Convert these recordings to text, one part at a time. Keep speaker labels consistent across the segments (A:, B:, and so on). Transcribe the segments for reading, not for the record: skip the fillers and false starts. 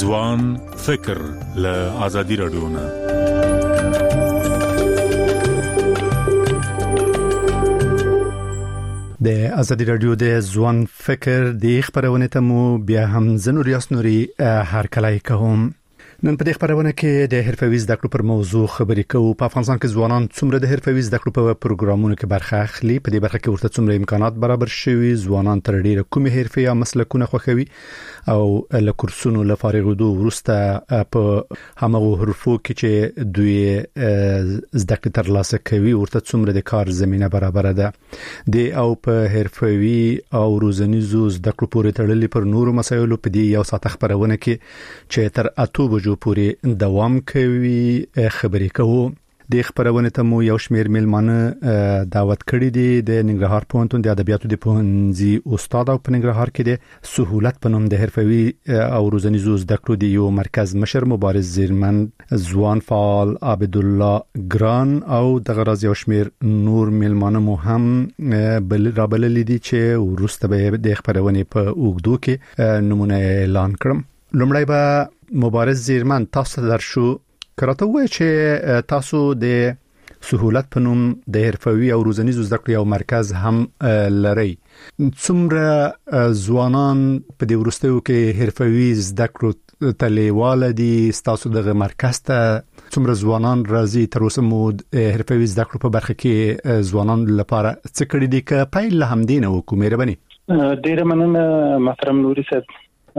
A: ځوان فکر له ازادي رادیو نه.
B: د ازادي رادیو د ځوان فکر د خبرونه ته مو بیا هم زنور یاسنوري هر کله کوم. نن په دې خبرونه کې د حرفوي زده کړو پر موضوع خبرې کوو. په افغانستان کې ځوانان څومره د حرفوي زده کړو په پروګرامونو کې برخه اخلي؟ په دې برخه کې ورته څومره امکانات برابر شوي؟ ځوانان تر ډیره کومه حرفه یا مسلکونه خوښوي او له کورسونو لفارغېدو وروسته په همغه حرفو کې چې دوی زده کړې ترلاسه کوي ورته څومره د کار زمينه برابر ده؟ د او په حرفوي او روزنیزو زده کړو پورې تړلې پر نورو مسایلو په دې یو ساعت خبرونه کې چې تر 8 بجو پورې دوام کوي خبرې کوو. د خبرونه ته مو یو شمیر ملمانه دعوت کړی دي. د ننګرهار پوهنتون د ادبیاتو د پوهنځي استاد او په ننګرهار کې د سهولت په نوم د حرفوي او روزنیزو زده کړو د یو مرکز مشر مبارز زیرمن ځوان فعال عبد الله ګران او د غراز یو شمیر نور ملمانه مو هم رابلل دي چې ورسته به د خبرونه په اوګدو کې نمونه اعلان کړم. لومړی به مبارز زیرمن تاسو درشو کراته وای چې تاسو د سهولت په نوم د حرفوي او روزنیزو زده کړو یو مرکز هم لري. څومره ځوانان په دې ورستیو کې حرفوي زده کړو تلیواله دي؟ تاسو دغه مرکز ته څومره ځوانان راځي؟ تر اوسه مو حرفوي زده کړو په برخه کې ځوانان لپاره څه کړی دي که پیل هم دینه وکړو؟ مهرباني.
C: ډیر مننه محترم نوري صاحب.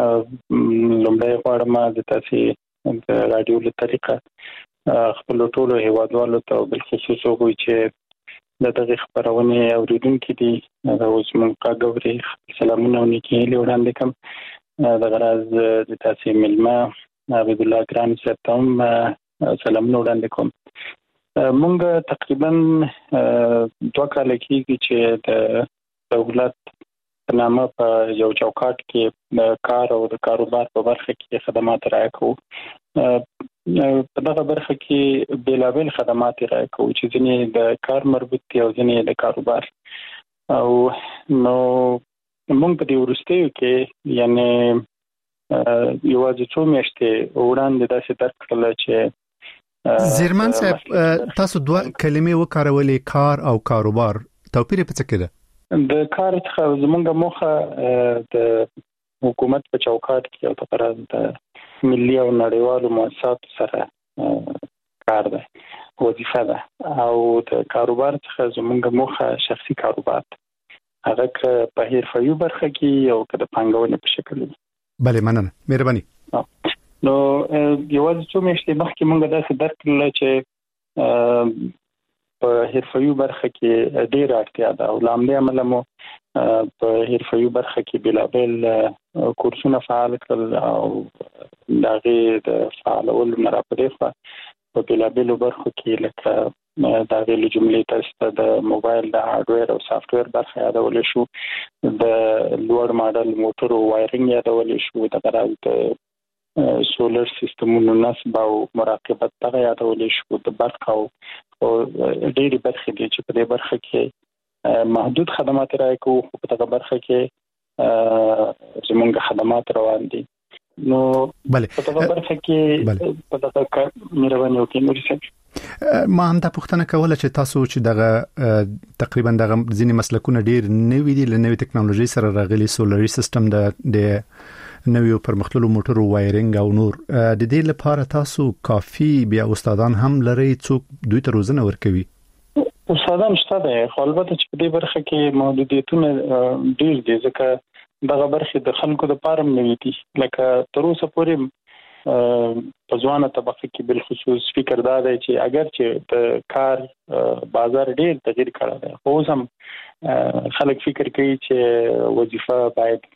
C: لومړی غواړم د تاسو د رادیو له طریقه خپل ټولو هیوادوالو ته بل خصوص وګورئ چې د دغه خبرونه اوریدونکو دي دا اوس مونږه غوړي سلامونه او نیکی له وړاندې کوم. د غراز د تاسو ملما عبد الله ګران صاحب ته سلامونه وړاندې کوم. مونږ تقریبا 2 کال کېږي چې د دولت نامه په یو چوکاټ کې د کار او د کاروبار په برخه کې خدمات راکو. په دغه برخه کې بیلابل خدمات راکو چې ځینې د کار مربوط دي او ځینې د کاروبار. او نو موږ په دې ورستیو کې یعنی یوازې څو میاشتې وړاندې داسې درک کړل چې
B: زیرمن صاحب تاسو 2 کلمې وکارولې، کار او کاروبار. توپیر په څه کې ده؟
C: د کار څخه زمونږ موخه د حکومت په چوکاټ کې او په اړه د ملي او نړیوالو مؤسساتو سره کار ده، وظیفه ده. او د کاروبار څخه زمونږ موخه شخصي کاروبار هغه که په حرفوي برخه کې او که د پانګونې په شکل وي.
B: بله مننه، مهرباني.
C: نو یوازې څو میاشتې مخکې موږ داسې درک کړل چې په حرفوي برخه کې ډیر اړتیا ده او لامل عمل مو په حرفوي برخه کې بلابل کورسونه فعال کړل او دغه د فعالولو مرافق په بلابل برخو کې لکه دغه له جملې تاسو د موبایل د هارډویر او سافټویر برخه یادول شو، د لوړ ماډل موټرو وایرینګ یادول شو، د غراز د سولر سیستمونو نصب او مراقبت دغه یادول شو، د برق او ډېری برخې دي چې په دې برخه کې محدود خدمات راکو، خو په دغه برخه کې زموږ خدمات روان دي. نو په دغه برخه کې په دغه کار مېرمنې او کې نوري څه
B: ما هم د پښتنه کوله چې تاسو چې دغه تقریبا دغه ځینې مسلکونه ډېر نوې دي، له نوې ټکنالوژي سره راغلي، سولري سیستم د نویو پرمختللو موټرو وایرینګ او نور. د دې لپاره تاسو کافي بیا استادان هم لري څوک دوی ته روزنه ورکوي؟
C: استادان شته دي، خو البته چې په دې برخه کې محدودیتونه ډېر دي ځکه دغه برخه د خلکو د پاره نه دي. لکه تر اوسه پورې په ځوانه طبقه کې بل خصوص فکر دا دی چې اگر چې د کار بازار ډېر تغیر کړی دی، خو هم خلک فکر کوي چې وظیفه باید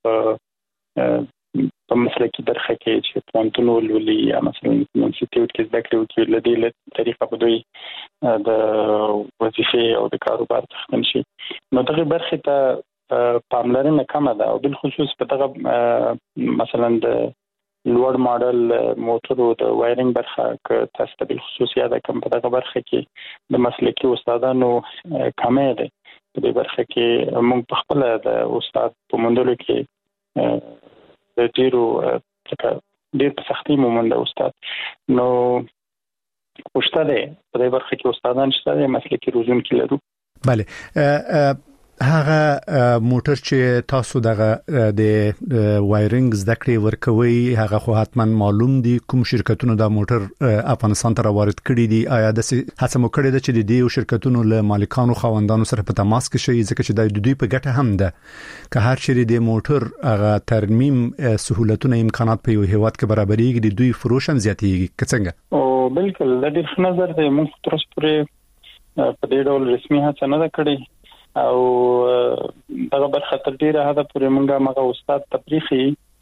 C: په مسلکي برخه کې چې پوهنتون ولولي یا مثلا انسټیټیوټ کې زده کړې وکړي، له دې طریقه په دوی د وظیفې او د کاروبار څخه نشي. نو دغه برخه ته پاملرنه کمه ده او بل خصوص په دغه مثلا د لوړ ماډل موټرو د وایرینګ برخه که تاسو ته بل خصوص یاد کم په دغه برخه کې د مسلکي استادانو کمه ده. په دې برخه کې موږ په خپل د استاد په موندلو کې د ډیرو ډېر په سختي مومند استاد. نو پښته ده په دې برخه کې استادان شته د مسلکي روزونکي لرو.
B: بله هغه موټر چې تاسو دغه د وایرینګ زده کړې ورکوي هغه خو حتما معلوم دي کوم شرکتونو دا موټر افغانستان ته وارد کړي دي. آیا د هڅه مو کړې ده چې د دې شرکتونو له مالکانو خوندانو سره په تماس کې شي ځکه چې د دوی په ګټه هم ده که هر چیرې د موټر هغه ترمیم سہولتونه امکانات په یو هیواد کې برابرېږي د دوی فروش هم زیاتېږي که څنګه؟
C: او بالکل د دې ښه نظر دی. موږ تر اوسه پورې په دې ډول رسمي هڅه نه ده کړې او دغه برخه تر ډیره حد پورې موږ هغه استاد تفریحي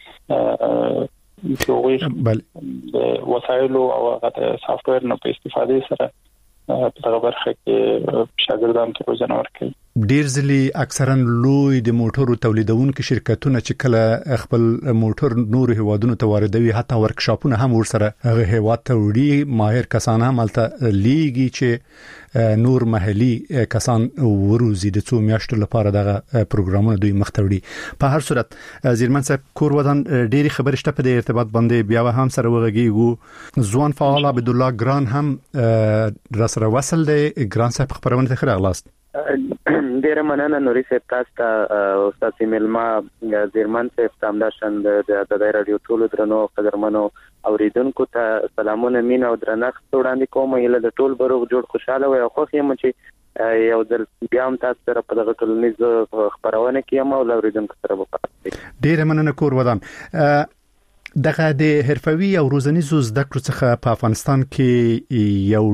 C: د وسایلو او هغه سافټویر نه په استفاده سره په دغه برخه کې شاګردانو ته روزنه ورکوي.
B: ډیر ځلې اکثرا لوی د موټرو تولیدونکو شرکتونه چې کله خپل موټر نور هیوادونو ته واردوي حتی ورکشاپونه هم ورسره هغه هیواد ته وړي ماهر کسان هم الته لیږي چې نور محلي کسان وروزي د څو میاشتو لپاره دغه پروګرامونه دوی مخ ته وړي. په هر صورت زیرمن صاحب کور ودان ډېری خبرې شته په دې ارتباط باندې بیا هم سره وغږیږو. ځوان فعال عبد الله ګران هم را سره وصل دی. ګران صاحب خبرونه ته خیر اغلاست.
D: ډیره مننه نوري صاحب تاسو ته استاد سیملما زیرمن صاحب تامداشن د رادیو ټول درنو قدرمنو اوریدونکو ته سلامونه مين او درنښت وړاندې کوم. یله د ټول بروغ جوړ خوشاله وي او خو یم چې یو ځل بیا هم تاسو سره په دغه ټولنیز خبرونه کې یم او اوریدونکو سره وکړم.
B: ډیره مننه کور ودان. دغه د حرفوي او روزنیزو زده کړو څخه په افغانستان کې یو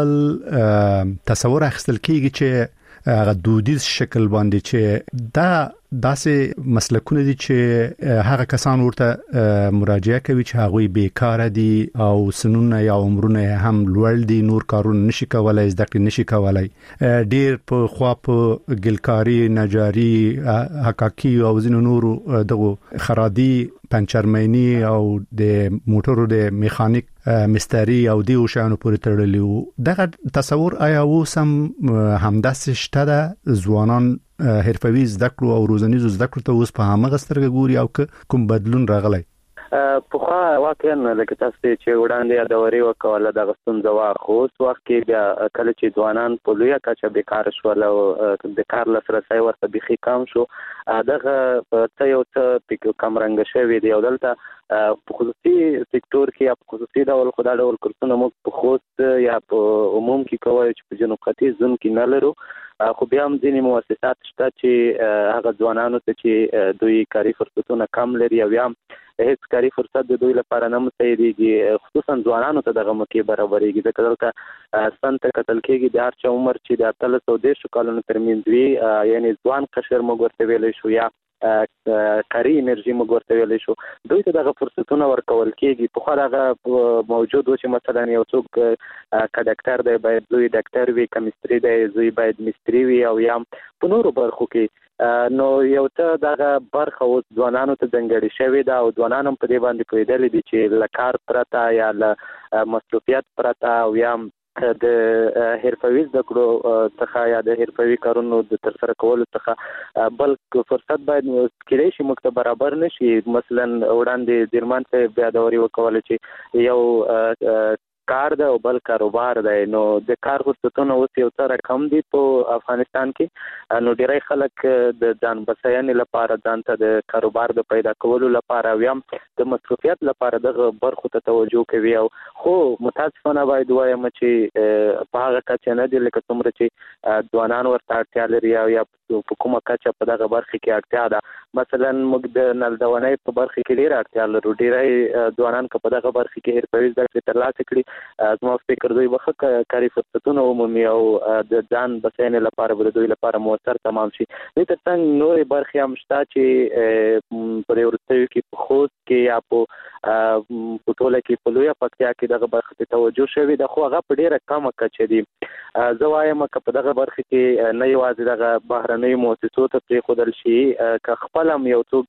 B: ډول تصور اخیستل کیږي چې هغه دودیز شکل باندې چې دا داسې مسلکونه دي چې هغه کسان ورته مراجعه کوي چې هغه بیکاره دي او سنونه یا عمرونه هم لوړ دي نور کارونه نشي کولای زده کړې نشي کولای. ډیر په خوا په ګلکاري نجاری حقاقي او ځینو نورو دغه خرادي پنچرمنی او د موټرو د میخانیک مستری او دی شانو پورې تړلی دغه تصور آیا وسم همداسې شته د ځوانان حرفوي زده کړو او روزنیزو زده کړو ته اوس په هغه سترګه ګوري او کوم بدلون راغلی؟
D: په خو واقعا لکه تاسو چې وړاندې د وری وکوله د غستون زوا خو وخت کې بیا کله چې ځوانان په لوی کچه بیکار شول او د کار لاسرسي ورته بيخي کم شو دغه ته یو څه کم رنګ شوی دی او دلته په خصوصي سکتور کې یا په خصوصي ډول خدای ډول کورسونه مو په خوست یا په عموم کې کوي چې په جنوب ختیځ زون کې نه لرو خو بیا هم ځینې مؤسسات شته چې هغه ځوانانو ته چې دوی کاري فرصتونه کم لري او یا هیڅ کاري فرصت د دوی لپاره نه مساعدېږي خصوصا ځوانانو ته دغه موقع برابرېږي ځکه دلته سنت قتل کېږي د هر چا عمر چې د 13 کالونو ترمنځ وي یعنی ځوان قشر موږ ورته ویلی شو یا کاري انرژي موږ ورته ویلی شو دوی ته دغه فرصتونه ورکول کېږي په خو دغه موجود و چې مثلا یو څوک که ډاکټر دی باید دوی ډاکټر وي کمیستري دی دوی باید مستري وي او یا په نورو برخو کې نو یو څه دغه برخه اوس ځوانانو ته ځانګړې شوې ده او ځوانان هم په دې باندې پوهېدلي دي چې له کار پرته یا له مصروفیت پرته او یا د حرفوي زده کړو څخه یا د حرفوي کارونو د ترسره کولو څخه بل فرصت باید کېدای شي موږ ته برابر نشي. مثلا وړاندې زیرمان صاحب بیا د وري وکوله چې یو کار ده او بل کاروبار ده نو د کار فرصتونه اوس یو څه رقم دي په افغانستان کې نو ډیری خلک د ځان بسیاینې لپاره ځان ته د کاروبار د پیدا کولو لپاره او د مصروفیت لپاره دغه برخو ته توجه کوي او خو متاسفانه باید وایم چې په هغه کچه نه دي لکه څومره چې ځوانان ورته اړتیا لري او یا په کومه کچه په دغه برخه کې اړتیا ده. مثلا موږ د نلدونۍ په برخه کې ډیر اړتیا لرو ډیری ځوانان که په دغه برخه کې حرفوي زده کړې ترلاسه کړي زما فکر دوی به کاري فرصتونه ومومي او د ځان بسیاینې لپاره به دوی لپاره موثر تمام شي. دې ترڅنګ نورې برخې هم شته چې په دې وروستیو کې په خوست کې یا په ټوله کې په لویه پکتیا کې دغه برخې ته توجه شوې ده خو هغه په ډیره کمه کچه دي. زه وایم که په دغه برخه کې نه یوازې دغه بهرنیو مؤسسو ته پرېښودل شي که خپل هم یو څوک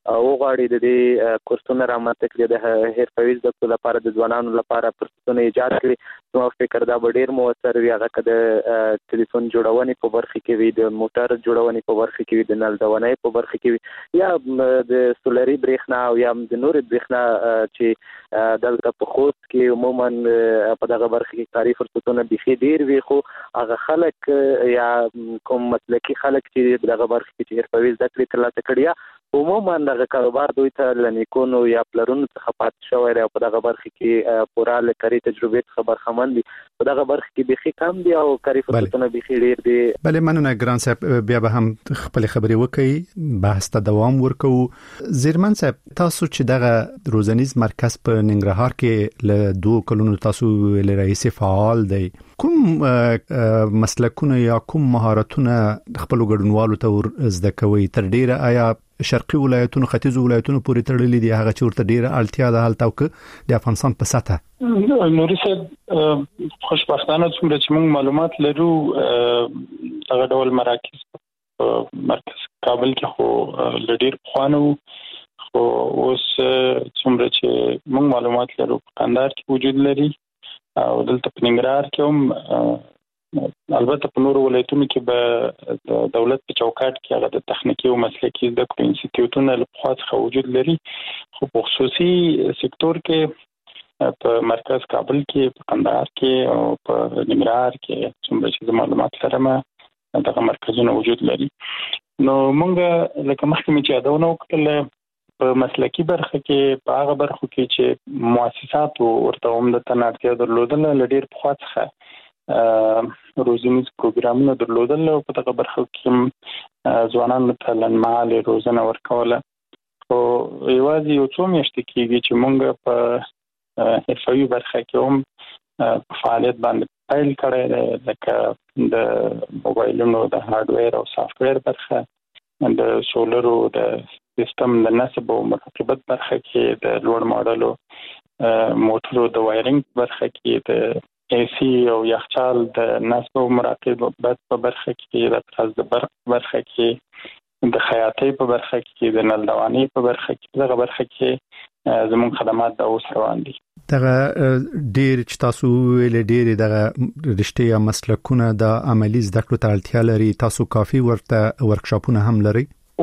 D: غواړي د دې کورسونو رامنځته کړي د حرفوي زده کړو لپاره د ځوانانو لپاره فرصتونه ایجاد کړي نو فکر دا به ډیر موثر وي هغه د ټلیفون جوړونې په برخه کې وي د موټر جوړونې په برخه کې وي د نل دوانۍ په برخه کې وي یا د سولري برېښنا او یا د نور برېښنا چې دلته په خوست کې عموما په دغه برخه کې کاري فرصتونه بيخي ډیر وي خو هغه خلک یا کوم مسلکي خلک چې دغه برخه کې حرفوي زده کړې ترلاسه کړي عموما دغه کاروبار دوی ته لنیکونو یا پلرونو څخه پاتې شوی دی او په دغه برخه کې پوره لکاري تجربه څخه برخمن دي په دغه برخه کې بيخي کم دي او کاري فرصتونه بيخي ډیر دي.
B: بله مننه ګران صاحب بیا به هم خپل خبرې وکړي بحث ته دوام ورکو. زیرمن صاحب تاسو چې دغه روزنیز مرکز په ننګرهار کې له 2 کلونو تاسو له رئیس فعال دی کوم مسلکونه یا کوم مهارتونه خپل ګډونوالو ته زده کوي تر ډیره آیا شرقي ولایتونو ختیځو ولایتونو پورې تړلې دي هغه چې ورته ډیره اړتیا ده هلته او د افغانستان په سطح
C: نوري صاحب خوشبختانه څومره چې موږ معلومات لرو هغه ډول مراکز مرکز کابل کې خو لډیر خوانو خو اوس څومره چې موږ معلومات لرو په کندهار کې وجود لري او دلته په ننګرهار کې هم البته په نورو ولایتونو کې به دولت په چوکاټ کې هغه د تخنیکی او مسلکي زده کړو انسټیټیوټونه له خوا څخه وجود لري خو په خصوصي سکتور کې په مرکز کابل کې په کندهار کې او په ننګرهار کې څومره چې معلومات لرم دغه مرکزونه وجود لري. نو موږ لکه مخکې چې یادونه وکړل په مسلکي برخه کې په هغه برخو کې چې مؤسسات ورته عمدتاً اړتیا درلودل لډیر په خوا څخه روزنیز پروګرامونه درلودل او په دغه برخه کې ځوانانو ته لنمهاله روزنه ورکوله خو یوازې یو څو میاشتې کېږي چې موږ په حرفوي برخه کې هم فعالیت باندې پیل کړی دی لکه د موبایلونو د هارډویر او سافټویر برخه د سولرو د سیستم د نصب او مراقبت برخه کې د لوړ ماډلو موټرو د وایرینګ برخه کې د AC او یخچال د نصب او مراقبت په برخه کې د تراز د برخه کې د خیاطۍ په برخه کې د نل دوانۍ په برخه کې دغه برخه کې زموږ خدمات د اوس روان دي.
B: دغه ډیر چې تاسو ویل ډیر دغه رشتې یا مسلکونه د عملی زده کړو ته اړتیا لري تاسو کافي ورته ورکشاپونه هم لري؟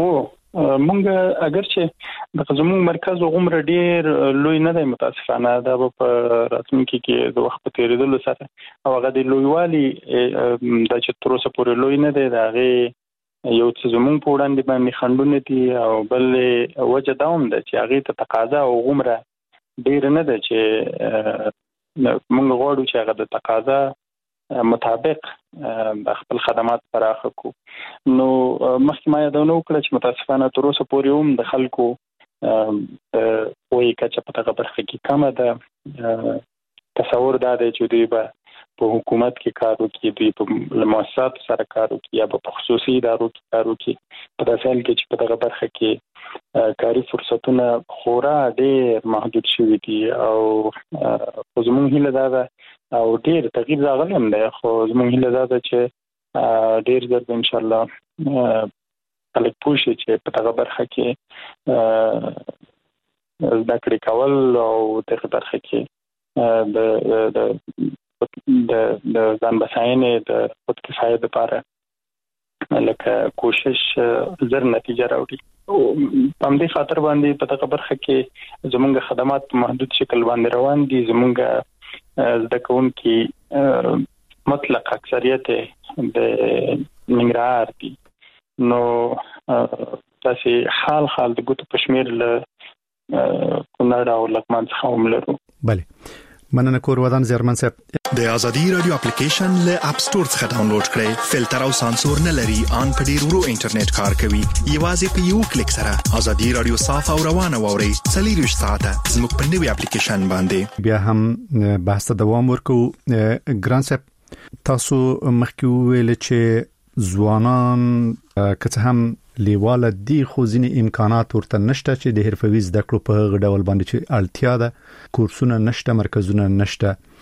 C: مونږ اگر چې د زموږ مرکز عمر ډیر لوی نه دی متاسفانه دا په راتلونکي کې د وخت په تیریدلو سره او هغه د لویوالي د چې تر اوسه پورې لوی نه دی دا غي یو څه زموږ په وړاندې باندې خندونه دي او بل وجه دا هم ده چې هغه ته تقاضا او عمر ډیر نه ده چې مونږ غواړو چې هغه د تقاضا مطابق د خپل خدمات پراخه کو. نو مخکې ما یادونه وکړه چې متاسفانه تر اوسه پورې هم د خلکو وایي کچه په دغه برخه کې کمه ده. تصور دا دی چې دوی به په حکومت کې کار وکړي دوی په مؤسسات سره کار وکړي یا په خصوصي ادارو کې کار وکړي په داسې حال کې چې په دغه برخه کې کاري فرصتونه خورا ډېر محدود شوي دي او زموږ هیله دا ده او ډېر تغییر راغلی هم دی خو زموږ هیله دا ده چې ډېر ژر به انشاءالله خلک پوه شي چې په دغه برخه کې زده کړې کول او دغه برخه کې د ځان بساینې د خود کفایت لپاره لکه کوشش زر نتیجه راوړي. په همدې خاطر باندې په دغه برخه کې زموږ خدمات په محدود شکل باندې روان دي. زموږ زده کوونکي مطلق اکثریت د ننګرهار دي نو تاسې حال د ګوتو په شمېر له کونړ او لغمان څخه هم لرو.
B: بله مننه کور ودان زیرمن صاحب.
E: د ازادي رادیو اپلیکیشن له اپ سٹور څخه ډاونلوډ کړئ. فلټر او سانسور نه لري، ان په ډیر ورو انټرنیټ کار کوي. یوازې په یو کلیک سره ازادي رادیو صاف او روانه ووري. 24 ساعته زموږ په نوي اپلیکیشن باندې.
B: بیا هم بحث ته دوام ورکو. ګران صاحب تاسو مخکې ویل چې ځوانان که هم لیواله دي خو ځینې امکانات ورته نشته چې د حرفوي زده کړو په غو ډول باندې چې اړتیا ده کورسونه نشته مرکزونه نشته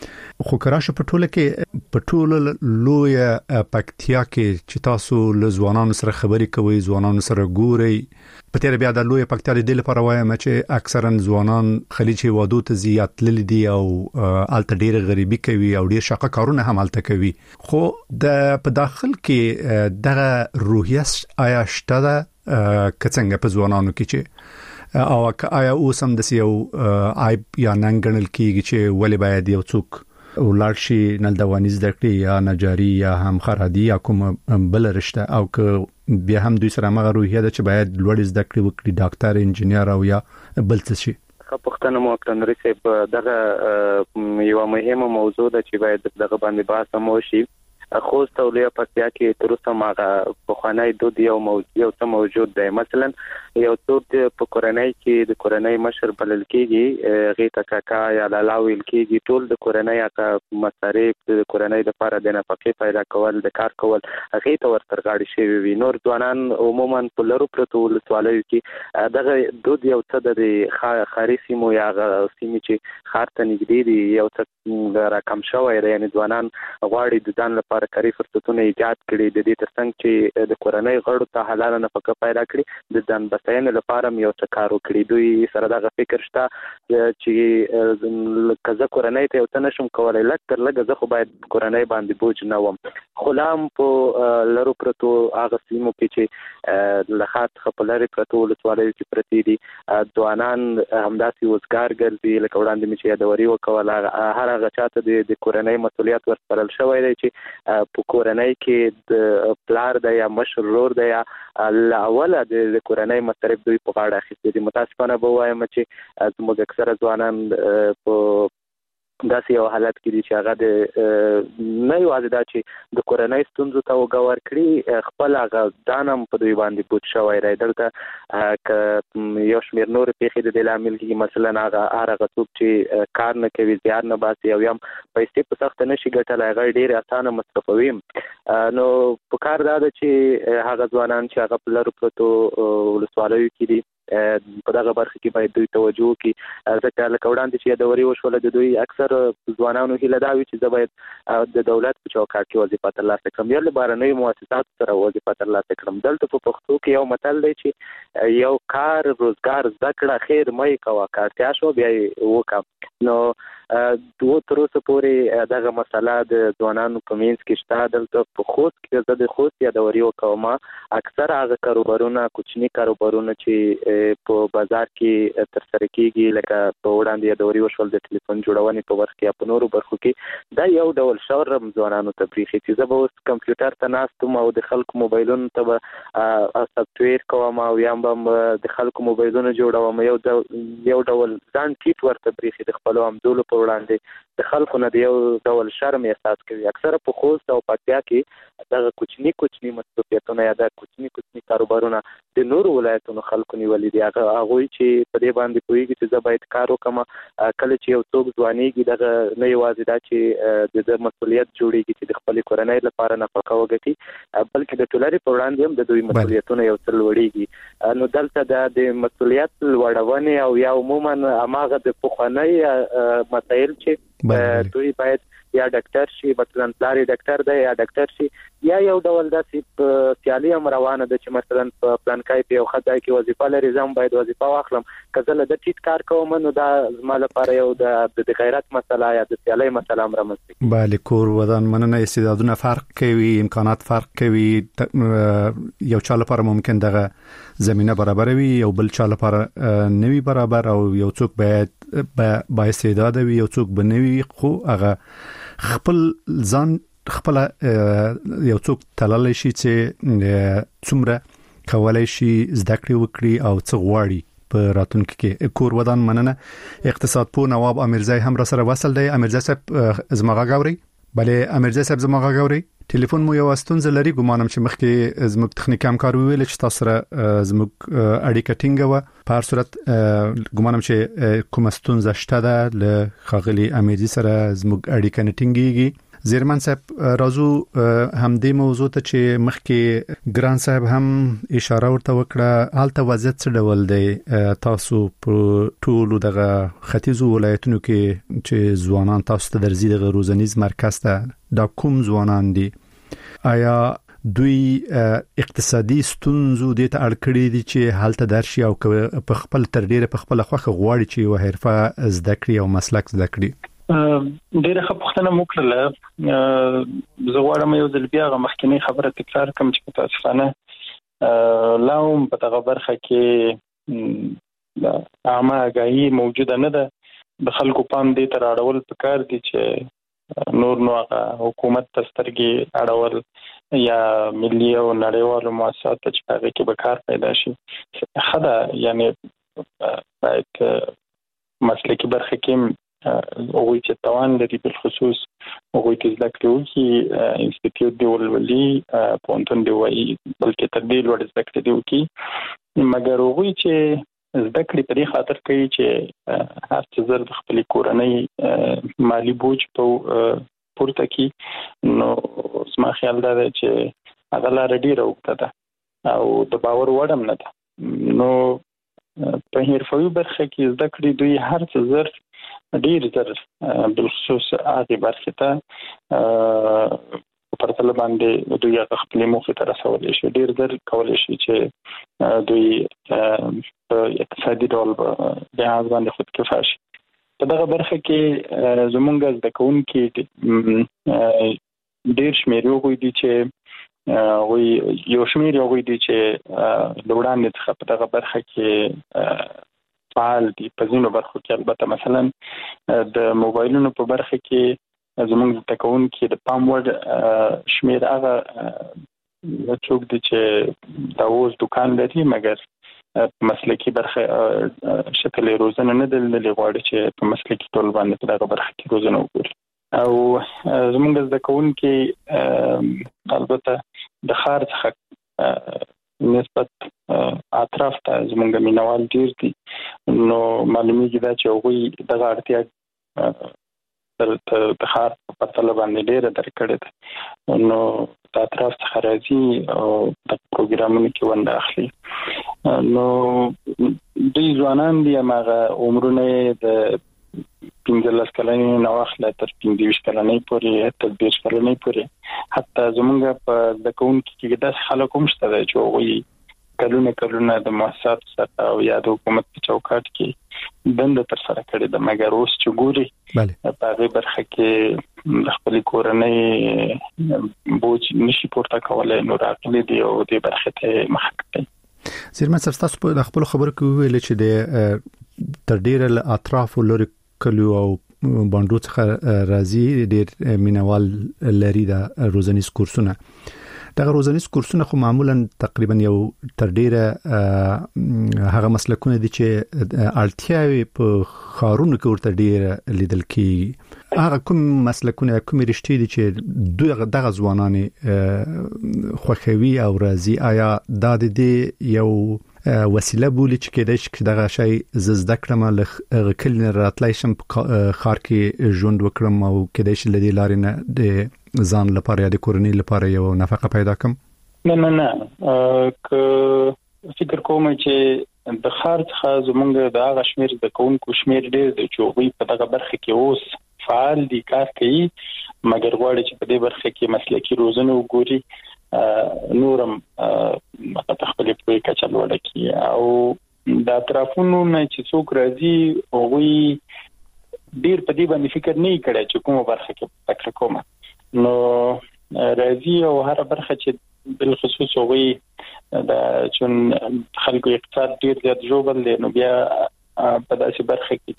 B: خو کراشه په ټوله کې په ټوله لوی پکتیا کې چې تاسو له ځوانانو سره خبرې کوي ځوانانو سره ګوري په تیر بیا د لوی پکتیا د لپاره وایم چې اکثرا ځوانان خلیج وادو ته زیات لیدل دي او الته ډیر غریبي کوي او ډیر شاقه کارونه هم الته کوي خو د په داخل کې دغه روحیه آیا شته ده کڅنګ په ځوانانو کې چې او آیا اوس هم د سیو عیب یا ننګنل کېږي چې ولې باید یو څوک ولر شي نلدوانی زده کړي یا نجاری یا هم خرادي یا کوم بل رشته او که بیا هم دوی سره مغه روحیه ده چې باید لوړ زده کړي وکړي ډاکټر انجنیر او یا بل څه شي
D: پښتنه مو کړنوري چې دغه یو مهمه موضوع ده چې باید دغه باندې بحث مو شي خو ستولیا پکتیا کې تر اوسه ماغه په خوانای دود یو څه موجود دی مثلا یو څوک په کورنۍ کې د کورنۍ مشر بلل کېږي غیته کاکا یا لالاویل کېږي ټول د کورنۍ هغه مصارف د کورنۍ لپاره د نفقې پیدا کول د کار کول غیته ورتر غاړي شي وي نور ځوانان عموما په لرو پرتو ولسوالۍ کې دغه دود یو څه د خاري سیمو یا سیمې چې خار ته نږدې دي یو څه راکم شوی دی یعنی ځوانان غواړي د ځان لپاره کاری فرصتونه ایجاد کړي د دې ترڅنګ چې د کورنۍ غړو ته حلاله نفقه پیدا کړي د ځان بساینې لپاره یو څه کار وکړي دوی سره دغه فکر شته چې کزه کورنۍ ته یو څه نشم کولای لکه زه خو باید کورنۍ باندې بوج نه وم خلام په لرو پرتو هغه سیمو کې چې لخت خپلاري پرتو ولسوالۍ کې پرتی دي ځوانان همداسي وزګار ګرځي لکه وړاندې مې چې دوري وکول هر هغه چاته د کورنۍ مسولیت ورسپارل شوی دی چې په کورنۍ کې د پلار د یا مشرور د یا لاول د کورنۍ مصرف دوی په غاړه اخیستي دي متاسفانه به وایم چې زموږ اکثره ځوانان په داسې یو حالت کې دي چې هغه د نه یوازې دا چې د کورنۍ ستونزو ته وګور کړي خپل هغه دانم په دوی باندې بوت شوی دی دلته که یو شمېر نور پیښې د دې لامل کېږي مثلا هغه څوک چې کار نه کوي زیار نه باسي او یا پیسې په سخته نشي ګټلی هغه ډېرې اسانه مصرفوي نو په کار دا ده چې هغه ځوانان چې هغه په لرو پرتو ولسوالیو کې دي په دغه برخه کې باید دوی توجه وکړي ځکه لکه وړاندې چې یادوري وشوله د دوی اکثر ځوانانو هیله دا وي چې زه باید د دولت په چوکاټ کې وظیفه ترلاسه کړم یا له بهرنیو مؤسساتو سره وظیفه ترلاسه کړم دلته په پښتو کې یو متل دی چې یو کار روزګار زده کړه خیر مې کوه که اړتیا شوه بیا یې وکړه نو تر اوسه پورې دغه مسله د ځوانانو په منځ کې شته دلته په خوست کې زه د خوست یادوري وکوم اکثر هغه کاروبارونه کوچني کاروبارونه چې په بازار کې ترسره کېږي لکه په وړاندې یادوري وشول د ټلیفون جوړونې په برخه کې یا په نورو برخو کې دا یو ډول شرم ځوانانو ته پریښي چې زه به اوس کمپیوټر ته ناست یم او د خلکو موبایلونو ته به سافټویر کوم او یا به د خلکو موبایلونه جوړوم یو ډول ځان ټیټ ورته پریښي د خپلو همزولو په وړاندې د خلکو نه د یو ډول شرم احساس کوي اکثره په خوست او پکتیا کې دغه کوچني مصروفیتونه یا د کوچني کاروبارونه د نورو ولایتونو خلکو نیولي دي هغوی چې په دې باندې پوهېږي چې زه باید کار وکړم کله چې یو څوک ځوانېږي دغه نه یوازې دا چې د مسؤلیت جوړېږي چې د خپلې کورنۍ لپاره نفقه وګټي بلکې د ټولنې په وړاندې هم د دوی مسؤلیتونه یو څه لوړېږي نو دلته د مسؤلیت لوړونې او یا عموما هماغه د پخوانۍ مسایل چې دوی باید یا ډاکټر شي مثلا پلار ډاکټر دی یا ډاکټر شي یا یو ډول داسې سیالي هم روانه ده چې مثلا په پلانکای په یو خدای کې وظیفه لري زم باید وظیفه واخلم که زه له د ټیټ کار کوم نو دا زما لپاره یو د غیرت مسله یا د سیالي مسله هم رامنځته
B: بله کور ودان مننه استعدادونه فرق کوي امکانات فرق کوي یو چا لپاره ممکن دغه زمينه برابر وي یو بل چا لپاره نوي برابر او یو څوک باید با استعداد وي یو څوک بنوي خو هغه خپل ځان خپل یو څوک تللی شي چې څومره کولای شي زده کړې وکړي او څه غواړي په راتلونکي کې کور ودان مننه اقتصاد پوه نواب امیرزی هم را سره وصل دی امیرزی صاحب زما غاوري بله امیرزی صاحب زما غاوري ټلیفون مو یو استونزه لري ګمانم چې مخکې زموږ تخنیکی همکار ویل چې تاسو سره زموږ اړیکه ټینګه و په هر صورت ګمانم چې کوم استونزه شته ده له خاغلی امیرزی سره زموږ اړیکه نه ټینګيږي زیرمن صاحب راځو همدې موضوع ته چې مخکې ګران صاحب هم اشاره ورته وکړه حالت وضعیت څه ډول دی تاسو په ټولو دغه ختیځو ولایتونو کې چې ځوانان تاسو ته درځي د روزنیز مرکز ته دا کوم ځوانان دي آیا دوی اقتصادي ستونزو د ته اړ کړی دي چې حالت درشي او په خپل تر ډیره په خپل خوخه غواړي چې یو حرفه زده کړي او مسلک زده کړي
C: ډیره خپختنه وکړه زه غواړم یو ځل بیا مخکنی خبره تکرار کوم چې تاسو نه لاوم په دغه برخه کې عامه آگاهی موجوده نه ده د خلکو پام دې تر اړول پکار دي چې نور نو حکومت تسترګي اړول یا ملي او نړیوالو مؤسسات چې هغه کې به کار پیدا شي خدا یعنی باید مسلکي برخه کې او چې توان لري په خصوص او چې زده کړو چې انسټیټیوټ دی ولولي پونتون دی وایي بلکې تبدیل ور زده کړې دی کی مګر هغه چې زده کړې په خاطر کوي چې هر څه زر د خپل کورنۍ مالی بوج په پورته کی نو زما خیال دا دی چې هغه لار ډیره وکړه ده او د باور وړم نه ده نو په حرفوي برخه کې زده کړې دوی هر څه زر ډیر زر بالخصوص هغه برخه ته په تل باندې دوی خپل موخه ته رسولې شي ډیر زر کولای شي چې دوی اقتصادي ډول به ځان خود کفاش په دغه برخه کې زمونږ د کوونکې ډیر شمیر یو دي چې وي یو شمیر یو دي چې لوړان څخه په دغه برخه کې فعال دي په ځینو برخو کې البته مثلا د موبایلونو په برخه کې زموږ د تکون کې د پام وړ شمیر هغه څوک دي چې دا اوس دکان لري مګر مسلکي برخه شکل روزنه نه دلته غواړي چې په مسلکي ټول باندې په دغه برخه کې روزنه وکړي او زموږ د تکون کې البته د خار څخه نسبت اطراف ته زمونږ مینوال ډیر دي نو معلومیږي دا چې هغوی دغه اړتیا د خار په تل باندې ډیره درکړې ده نو د اطراف څخه راځي او د پروګرامونو کې ونده اخلي نو دوی ځوانان دي هغه عمرونه د 15 کلنې نو اخله تر 25 کلنې پورې تر 20 کلنې پورې حتی زمونږ په د کوم کې د خلکو مشته چې وایي کلونه د مؤسسات سره او یا د حکومت په چوکاټ کې بند تر سره کړی د مګر اوس چې ګوري په هغه برخه کې د خپل کورنۍ بوج نشي پورته کولای نو راغلي دی او د برخه ته مخکې
B: زیرمن تاسو په خپل خبرو کې ویل چې د تر ډیره اطراف لري کلو او باندې څخه راځي ډیر مینوال لري د روزنیز کورسونه دا روزنیز کورسونه خو معمولا تقریبا یو تر ډیره هغه مسلکونه دي چې اړتیاوي په خارونو کې ورته ډیره لیدل کیږي هغه کوم مسلکونه کوم رښتې دي چې دغه ځوانان خوخوي او راځي آیا دا د یو وسیله بولی چې کېدای شي دغه شی زده کړم له کلن راتلای شم خار کې ژوند وکړم او کېدای شي لدی لارې نه د ځان لپاره یا د کورنۍ لپاره یو نفقه پیدا کړم
C: نه که فکر کوم چې د خار څخه زمونږ د هغه شمیر د کوونکو شمیر ډیر دی چې وي په دغه برخه کې اوس فعال دي کار کوي مګر غواړي چې په دې برخه کې مسلکي روزنه وګوري نورم خپل په کچه لوړه کی او د اطرافونو نه چې څوک راځي او ډیر په دې باندې فکر نه کړي چې کومه برخه کې فکر کوم نو راځي او هر برخه چې بل خصوص وي د چون خلکو اقتصاد ډیر زیات جوړل دي نو بیا په داسې برخه کې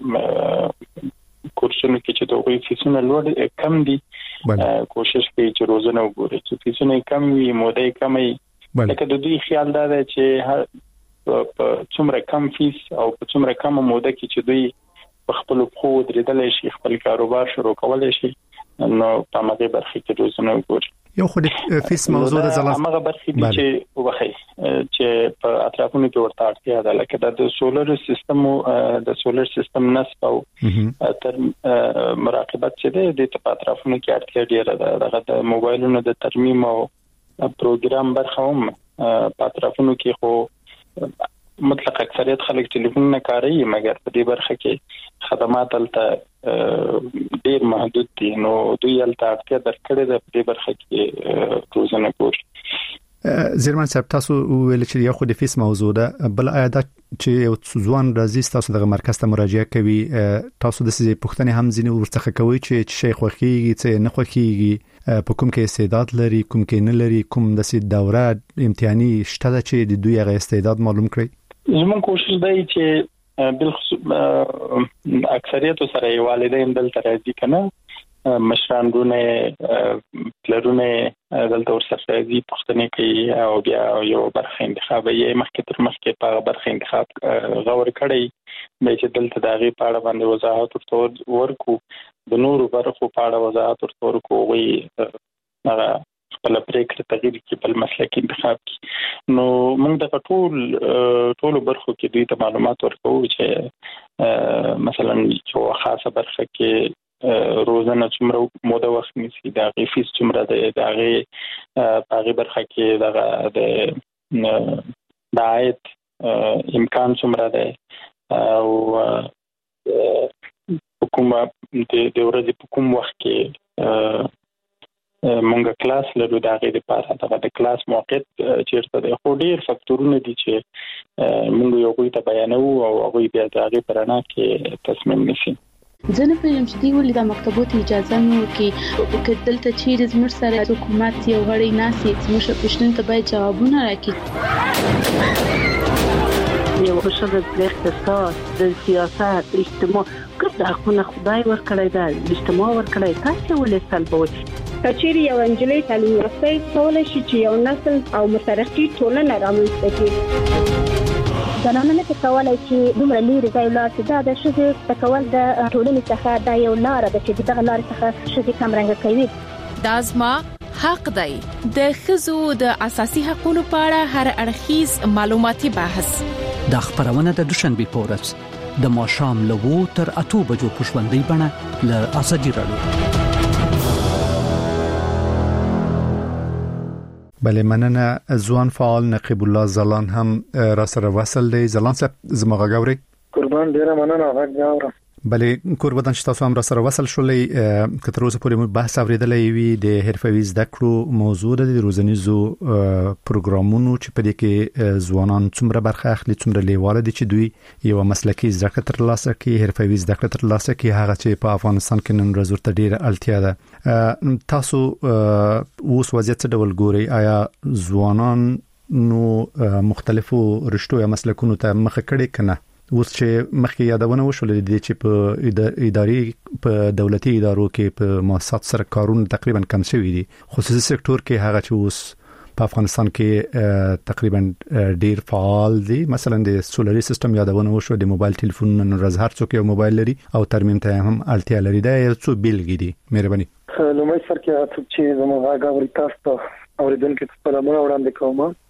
C: چې کورسونه کې چې دوی فیسونه لوړ کم دي کوشش کوي چې روزنه وګوري چې فیسونه کم وي موده کم وي لکه د دوی خیال دا دی چې هر په څومره کم فیس او په څومره کم موده کې چې دوی په خپل خو درېدل شي خپل کاروبار شروع کولای شي نو په ماده برخه کې روزنه وګوري
B: یو خو د فیس موضوع د زلال
C: هغه برخې دي چې وخی چې په اطرافونو کې ورته اړتیا ده، لکه د سولر سیستم او د سولر سیستم نصب او تر مراقبت چې د اطرافونو کې اړتیا ډیره ده. دغه د موبایلونو د ترمیم او پروګرام برخه هم په اطرافونو کې خو مطلق اکثریت خلک ټلیفون نه کاروي، مګر په دې برخه کې خدمات الته ډیر محدود دي، نو دوی الته اړتیا درکړي ده په دې برخه کې روزنه کوي.
B: زیرمان صاحب تاسو ویل چې یو خو د فیس موضوع ده، بل آیاده چې یو ځوان راځي تاسو دغه مرکز ته مراجعه کوي، تاسو د سې پوښتنې هم ځینې ورڅخه کوي چې شیخ خوخیږي چې نه خوخیږي، په کوم کې استعداد لري کوم کې نه لري، کوم د سې دوره امتحاني شته چې د دوی هغه استعداد معلوم کړي.
C: زموږ کوشش دی چې بالخصوص اکثریت سره والدین دلته راځي کنه، مشرانونه پلرونه دلته ورسره راځي، پښتنې کوي او بیا یو برخه انتخاب یې مخکې تر مخکې په برخه انتخاب غوړ کړی به چې دلته دغه پاړه باندې وضاحت ورکو، د نورو برخو پاړه وضاحت ورکو، وي هغه خپل پریکړه تغییر کې بل مسلک انتخاب کی. نو موږ د ټولو برخو کې دوی ته معلومات ورکوو چې مثلا یو خاصه برخه کې روزانه څومره موده وخت نیسي، د هغې فیس څومره دی، د هغې په هغې برخه کې دغه د عاید امکان څومره دی او په کومه د ورځې په کوم وخت کې مونږه کلاس لرو، د هغې لپاره دغه د کلاس موقعیت چیرته دی. خو ډېر فکتورونه دي چې مونږ یو هغوی ته بیانوو او هغوی بیا د هغې په رڼا کې تصمیم نیسي.
F: زه نه پوهېږم چې دوی ولې د مکتبو اجازه نه ورکوي، که دلته چیرې زموږ سره حکومت یو غړی ناست وي زموږ پوښتنو ته باید جوابونه راکړي.
G: یو ښځه د اقتصاد، د سیاست، اجتماع ګډ حقونه خدای ورکړی دی، اجتماع ورکړی، تاسو ولې سلبوئ؟
H: کچېرې یو انجلۍ تعلیم یافته کولای شي چې یو نسل او مترقي ټولنه رامنځته کړي.
I: زنانه نه کولای چې دومره لري ځای لاس دا د ښځې د کول د ټولنې څخه دا یو لار ده چې دغه لار څخه ښځې کمرنګ کوي.
J: دا زما حق دی. د ښځو د اساسي حقوقو په اړه هر اړخیز معلوماتي بحث
K: د خبرونه د دوشنبه په ورځ د ماښام له 2 تر 8 بجو په ژوندۍ بڼه له ازادي رادیو.
B: بله مننه. ځوان فعال نقیب الله زلان هم را سره وصل دی. زلان صاحب زما غاوري
L: قربان ډیره مننه غاورم.
B: بله کور بدن چې تاسو هم را سره وصل شولې، که تر اوسه پورې مو بحث اوریدلې وي د حرفوي زده کړو موضوع د روزنیزو پروګرامونو چې په دې کې ځوانان څومره برخه اخلي، څومره لیواله دي چې دوی یو مسلکي زده کړه ترلاسه کړي، حرفوي زده کړه ترلاسه کړي، هغه چې په افغانستان کې نن ورځ ورته ډیره اړتیا ده. تاسو اوس وضعیت څه ډول ګوري؟ آیا ځوانان نو مختلفو رشتو یا مسلکونو ته مخه کړي کنه؟ اوس چې مخکې یادونه وشولې دي چې په اداري په دولتي ادارو کې په مؤسسات سره کارونه تقریبا کم شوي دي، خصوصي سکتور کې هغه چې اوس په افغانستان کې تقریبا ډیر فعال دي. مثلا د سولري سیستم یادونه وشو، د موبایل ټلیفون نن ورځ هر څوک یو موبایل لري او ترمیم ته هم اړتیا لري. دا یو څو بیلګې دي. مهرباني
L: لومړی سر کې څه چې زموږ غاوري تاسو ته اوریدونکو ته سلامونه وړاندې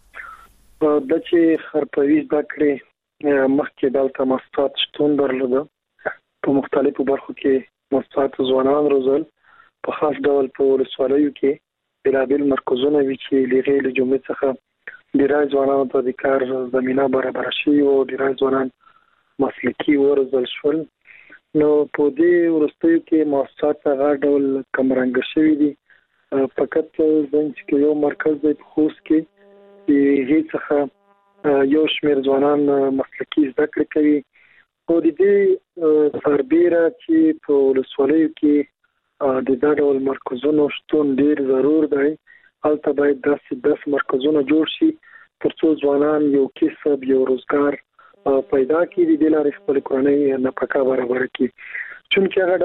L: کوم. د چې حرفوي زده کړې مخکې دلته مؤسسات شتون درلوده، په مختلفو برخو کې مؤسسات ځوانان روزل، په خاص ډول په ولسوالیو کې بېلابېل مرکزونه وي چې لغې له جملې څخه ډېری ځوانانو ته د کار زمینه برابره شوې او ډېری ځوانان مسلکي وروزل شول. نو په دې وروستیو کې مؤسسات هغه ډول کمرنګ شوي دي. فقط زموږ یو مرکز دی په خوست کې هیڅ څخه یو شمیر ځوانان مسلکي زده کړې کوي. او د دې سربیره چې په ولسوالیو کې د دا ډول مرکزونو شتون ډیر ضرور دی. هلته باید داسې مرکزونه جوړ شي تر څو ځوانان یو کسب، یو روزګار پیدا کړي، د دې لارې خپل کورنۍ نفقه برابره کړي. چونکې هغه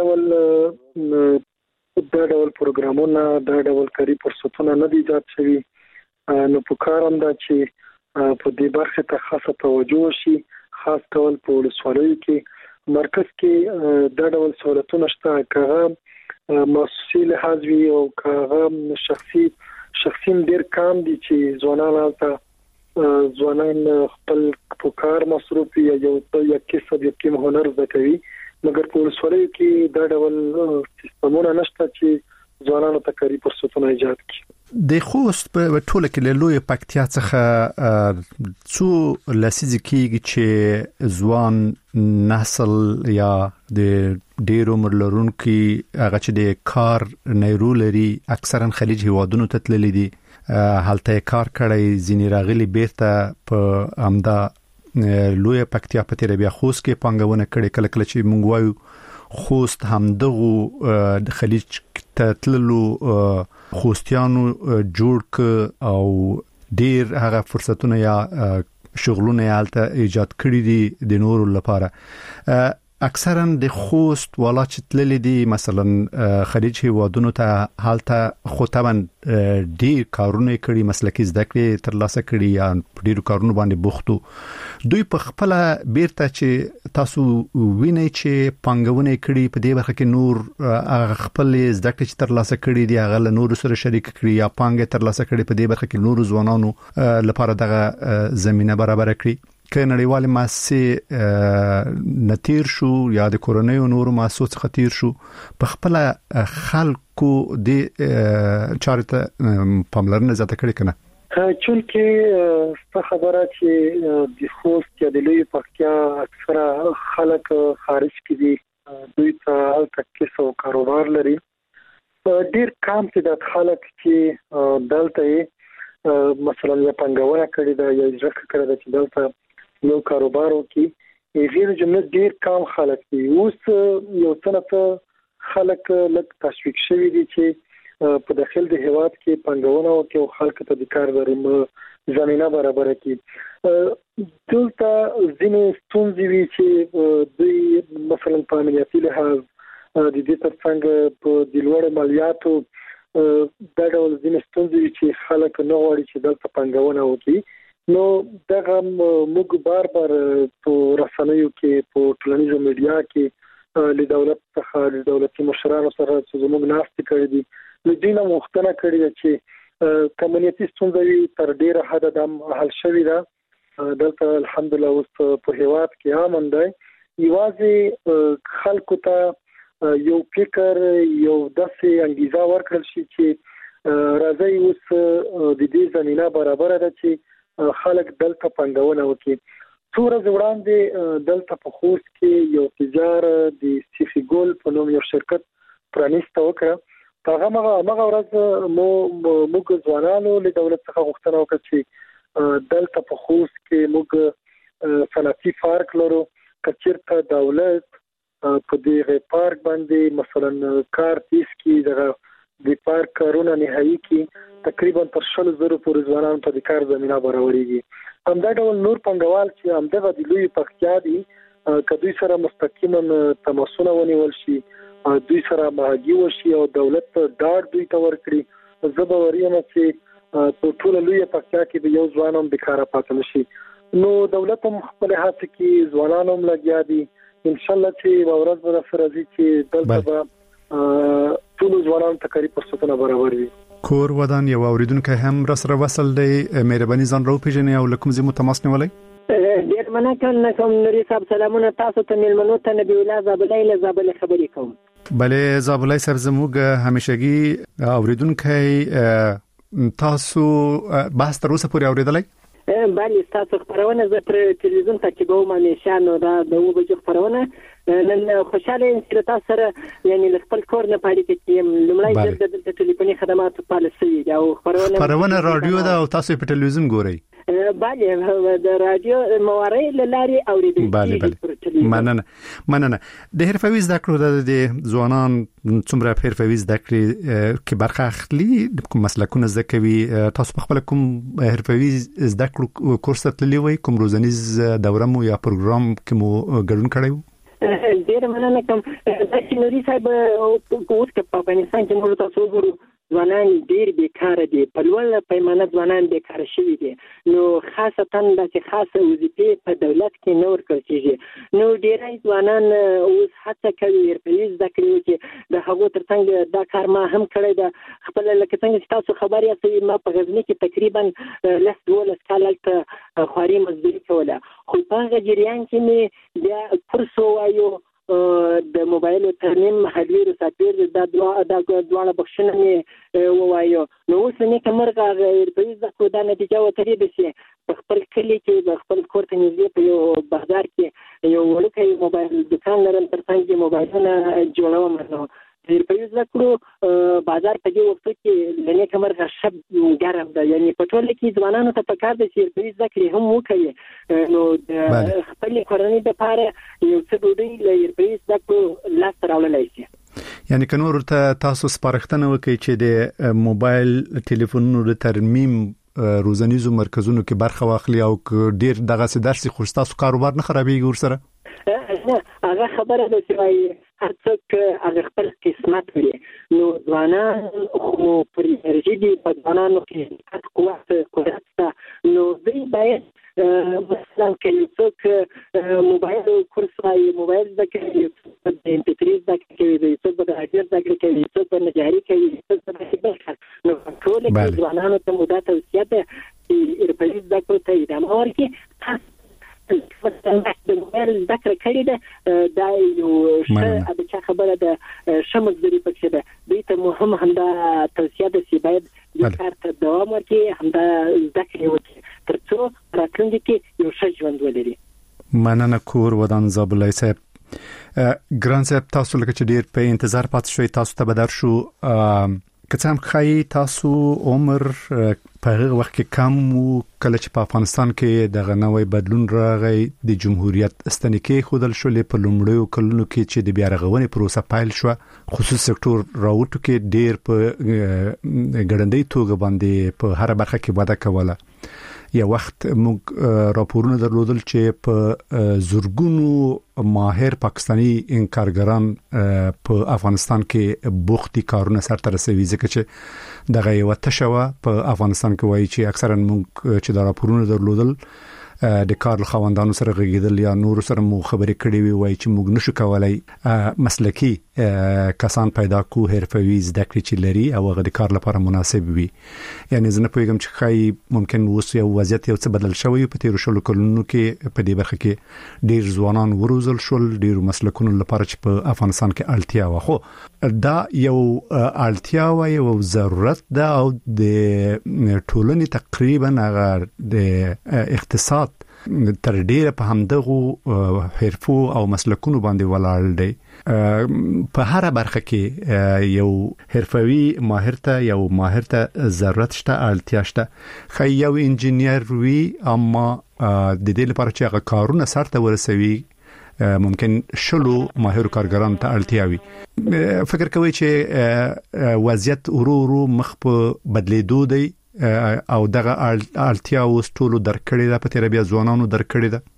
L: ډول دا ډول پروګرامونه، دا ډول کاري فرصتونه نه دي ایجاد شوي. نو په کار هم ده چې په دې برخه ته خاصه توجه شي، خاص ډول په ولسوالیو کې مرکز کې دا ډول سہولتونه شته، کاغه مؤسسي لحاظ وي او کاغه شخصي شخصي ډیر کم دي چې ځوانان خپل په کار مصروف یا یو کسب یا کوم هنر زده کوي مګر په ولسوالیو کې دا ډول سیستمونه نشته چې ځوانانو ته کاري فرصتونه ایجاد کړي.
B: د خوست په ټوله کې له لوی پکتیا څخه څو لسیزې کېږي چې ځوان نسل یا د ډیرو عمر لرونکو هغه چې د کار نیرو لري اکثرا خلیج هیوادونو ته تللي دي، هلته کار کړی، ځینې راغلي بیرته په امدا لوی پکتیا په تیر بیا خوست کې پانګونه کړي. کله کله چې مونږ وایو خوست هم دغه د خلیج ته تللو خوستیانو جوړ ک او ډیر هغه فرصتونه یا شغلونه یالته ایجاد کړی دي د نورو لپاره. اکثرا د خوست والا چې تللی دي مثلا خلیج هیوادونو ته حالته خو طبعا ډیر کارونه کړي، مسلکي زده کړې ترلاسه کړي یا ډیر کارونه باندې بوختو. دوی په خپل بیرته چې تاسو وینئ چې پانګونه کړي په دې برخه کې نور خپل زده کړې چې ترلاسه کړي دي هغه له نورو سره شریک کړي یا پانګه ترلاسه کړي په دې برخه کې نورو ځوانانو لپاره دغه زمينه برابر کړي. که نړیوال مؤسسې نتیر شو یا د کورونیو نورو مؤسسو څخه تیر شو، په خپل خلکو د چارته پاملرنه زیاته کړې کنه.
L: چونکه څه خبره چې د خوست یا د لوی پکتیا اکثره خلک خارج کې دي، دوی ته تکسو کاروبار لري. ډیر کم چې د خلک چې دلته مثلا یا پنګونه کړی دا یا ځکه کړی دا چې دلته یو کاروبار وکي غیر جمله ډیر کم خلک دي. اوس یو څنګه خلک لږ تشویق شوي دي چې په داخل د هیواد کې پنګونه وکي او خلک ته د کار زمينه برابر کړي. دلته ځینې ستونزې وي چې دوی مثلا په امنیتي لحاظ د دې ترڅنګ په د لوړ مالیاتو دا ډول ځینې ستونزې چې خلک نه غواړي چې دلته پنګونه وکي. نو دغه موږ بار په رسنیو کې په ټولنیزو میډیا کې له دولت څخه د دولتي مشرانو سره چې زموږ ناستې کړې دي له دې نه مختنه کړې ده چې کمیونټي ستونزې تر ډیره حد د حل شوې ده. دلته الحمدلله اوس په هیواد کې امن دی. یوازې خلکو ته یو فکر یو داسې انګیزه ورکړل شي چې راځي اوس د دې زمينه برابر ده چې خلک دلته پنګونه وکړي. څو ورځې وړاندې دلته په خوست کې یو تجار د سیفي ګول په نوم یو شرکت پرانیسته وکړه. هغه ورځ موږ ځوانانو له دولت څخه غوښتنه وکړه چې دلته په خوست کې موږ صنعتي پارک لرو. کچیرته دولت په دې پارک باندې مثلا کار تیس کې د پارک کارونه نهایی کې تقریبا تر 100,000 پورې ځوانانو ته د کار زمينه برابرېږي. همدا ډول نور پنګوال چې همدغه د لوی پکتیا دي کدوې سره مستقیما تماسونه ونیول شي، دوی سره مهاجي وشي او دولت ډاډ دوی ته ورکړي، زه به وریم چې په ټول لوی پکتیا کې د یو ځوانم بیکاره پاتې نشي. نو دولت هم خپل هڅه کې ځوانانو لګیا دي. ان شاء الله چې ورځ به سره دي چې دلته به ټول ځوانان ته کاري فرصتونه برابر وي.
B: کور ودان یو اوریدونکو هم را سره وصل دی، مهرباني ځان راو پیژنې او لکم زمو تماس نیولای.
M: ډیر مننه کوم نوري صاحب، سلامونه تاسو ته ملمنو ته نبی الله زابلای له زابل خبرې کوم.
B: بله زابلای صاحب زموږ همیشګي اوریدونکو تاسو بحث تر اوسه پورې اوریدلای؟
M: بله تاسو خبرونه زه پر تلویزیون تکیبو مانیشه نو دا د وبجو خبرونه نن خوشاله یم چې تاسو سره یعنی خپل کور نه پاره کې لمړی ځل د ټلیفوني خدمات پالیسي او
B: خبرونه رادیو دا او تاسو په ټلویزیون ګورئ؟
M: بله د رادیو مواري لاري اوریدل.
B: بله مننه. د حرفوي زده کړو د ځوانان څومره حرفوي زده کړې کې برخه اخلي، کوم مسلکونه زده کوي؟ تاسو په خپل کوم حرفوي زده کړو کورس ته تللی وای، کوم روزنیز دوره مو یا پروګرام کې مو ګډون کړی وو؟
M: ډیر مننه کوم. د نوري صاحب اوس په افغانستان کې موږ تاسو وګورو ځوانان ډیر بیکاره دي، په لوړه پیمانه ځوانان بیکاره شوي دي. نو خاصتا داسې خاصه وظیفې په دولت کې نه ورکول کېږي. نو ډیری ځوانان اوس هڅه کوي حرفوي زده کړې وکړي. د هغو ترڅنګ دا کار ما هم کړی ده. خپله لکه څنګه چې تاسو خبر یاست، ما په غزني کې تقریبا 10-12 کال هلته خواري مزدوري کوله. خو په هغه جریان کې مې بیا کورس ووایو د موبایل ترمیم، هاردویر او سافټویر، دا دواړه بخښنه مې ووایو. نو اوس مې که مرغه حرفوي زده کړو دا نتیجه ورته ده چې په خپل کلي کې د خپل کور ته نږدې په یو بازار کې یو وړوکی موبایل دوکان لرم، ترڅنګ یې موبایلونه جوړوم. نو حرفوي زده کړو بازار په دې وختو کې له نیکه مرغه ښه ګرم ده. یعنې په ټوله کې ځوانانو ته پکار ده چې حرفوي زده کړې هم وکړي. نو د خپلې کورنۍ دپاره یو څه ډوډۍ له حرفوي زده کړو لاسته راوړلی شي.
B: یعنی که نور ته تاسو سپارښتنه وکړئ چې د موبایل ټلیفونونو د ترمیم روزنیزو مرکزونو کې برخه واخلي او ډیر دغه سدرسي خو تاسو کاروبار نه خرابېږي ورسره؟
M: نه، هغه خبره ده چې وايي هر څوک هغه خپل قسمت لري. نو ځوانان خو پر انرژي دي، په ځوانانو کې قوت شته. نو دوی باید مثلا که یو څوک موبایل کورس وايي، موبایل زده کوي، د MP3 زده کوي، د څوک د راډیو زده کوي، څوک په نجاري کوي، څوک په بل کار. نو ټول کې ځوانانو ته مو دا توصیه ده چې حرفوي زده کړو ته ادامه ورکړي. د موبایل زده کړه کړې ده، دا یو ښه د چا خبره ده، ښه مزدوري پکې ده. دوی ته مو هم همدا توصیه ده چې باید دې کار ته دوام ورکړي، همدا زده کړې وکړي، تر څو راتلونکي کې یو ښه ژوند ولري.
B: مننه کور ودان زابلای صاحب. ګران صاحب، تاسو لکه چې ډیر په انتظار پاتې شوي، تاسو ته بدر شو که څه هم ښایي تاسو عمر په هغه وخت کې کم وو کله چې په افغانستان کې دغه نوې بدلون راغی، د جمهوریت ستنې خودل شولې په لومړیو کلونو کې چې د بیا رغونې پروسه پیل شو، خصوصي سکتور راوټو کې ډیر په ګړندۍ توګه باندې په هر برخه کې وده کوله. یا وخت موږ راپورونه درلودل چې په زورګونو ماهر پاکستانی انکارګران په افغانستان کې بوختي کارونه سرته رسوي، ځکه چې دغه یو تشوه په افغانستان کې وایي چې اکثرا موږ چې دا راپورونه درلودل د کار خواندانو سره غږیدل یا نور سره مو خبرې کړې وي، وایي چې موږ نشو کولای مسلکی کسان پیدا کو حرفوي زده کړې چې لري او هغه د کار لپاره مناسب وي. یعنی زه نه پوهیږم چې ښایي ممکن اوس یو وضعیت یو څه بدل شوی په تیرو شلو کلونو کې په دې برخه کې ډیر ځوانان وروزل شول ډیر مسلکونو لپاره چې په افغانستان کې اړتیا و. خو دا یو اړتیا و، یو ضرورت ده او د ټولنې تقریبا هغه د اقتصاد تر ډیره په همدغه حرفو او مسلکونو باندې ولاړ دی. په هر برخه کې یو حرفوي ماهر ته یو ماهر ته ضرورت شته، اړتیا شته. خو یو انجینیر وي اما د دې لپاره چې هغه کارونه سرته ورسوي ممکن شلو ماهر کارګران ته اړتیا وي. فکر کوي چې وضعیت ورو مخ په بدلیدو دی او دغه اړتیا اوس ټولو درکړې ده، په تیر بیا ځوانانو درکړې ده.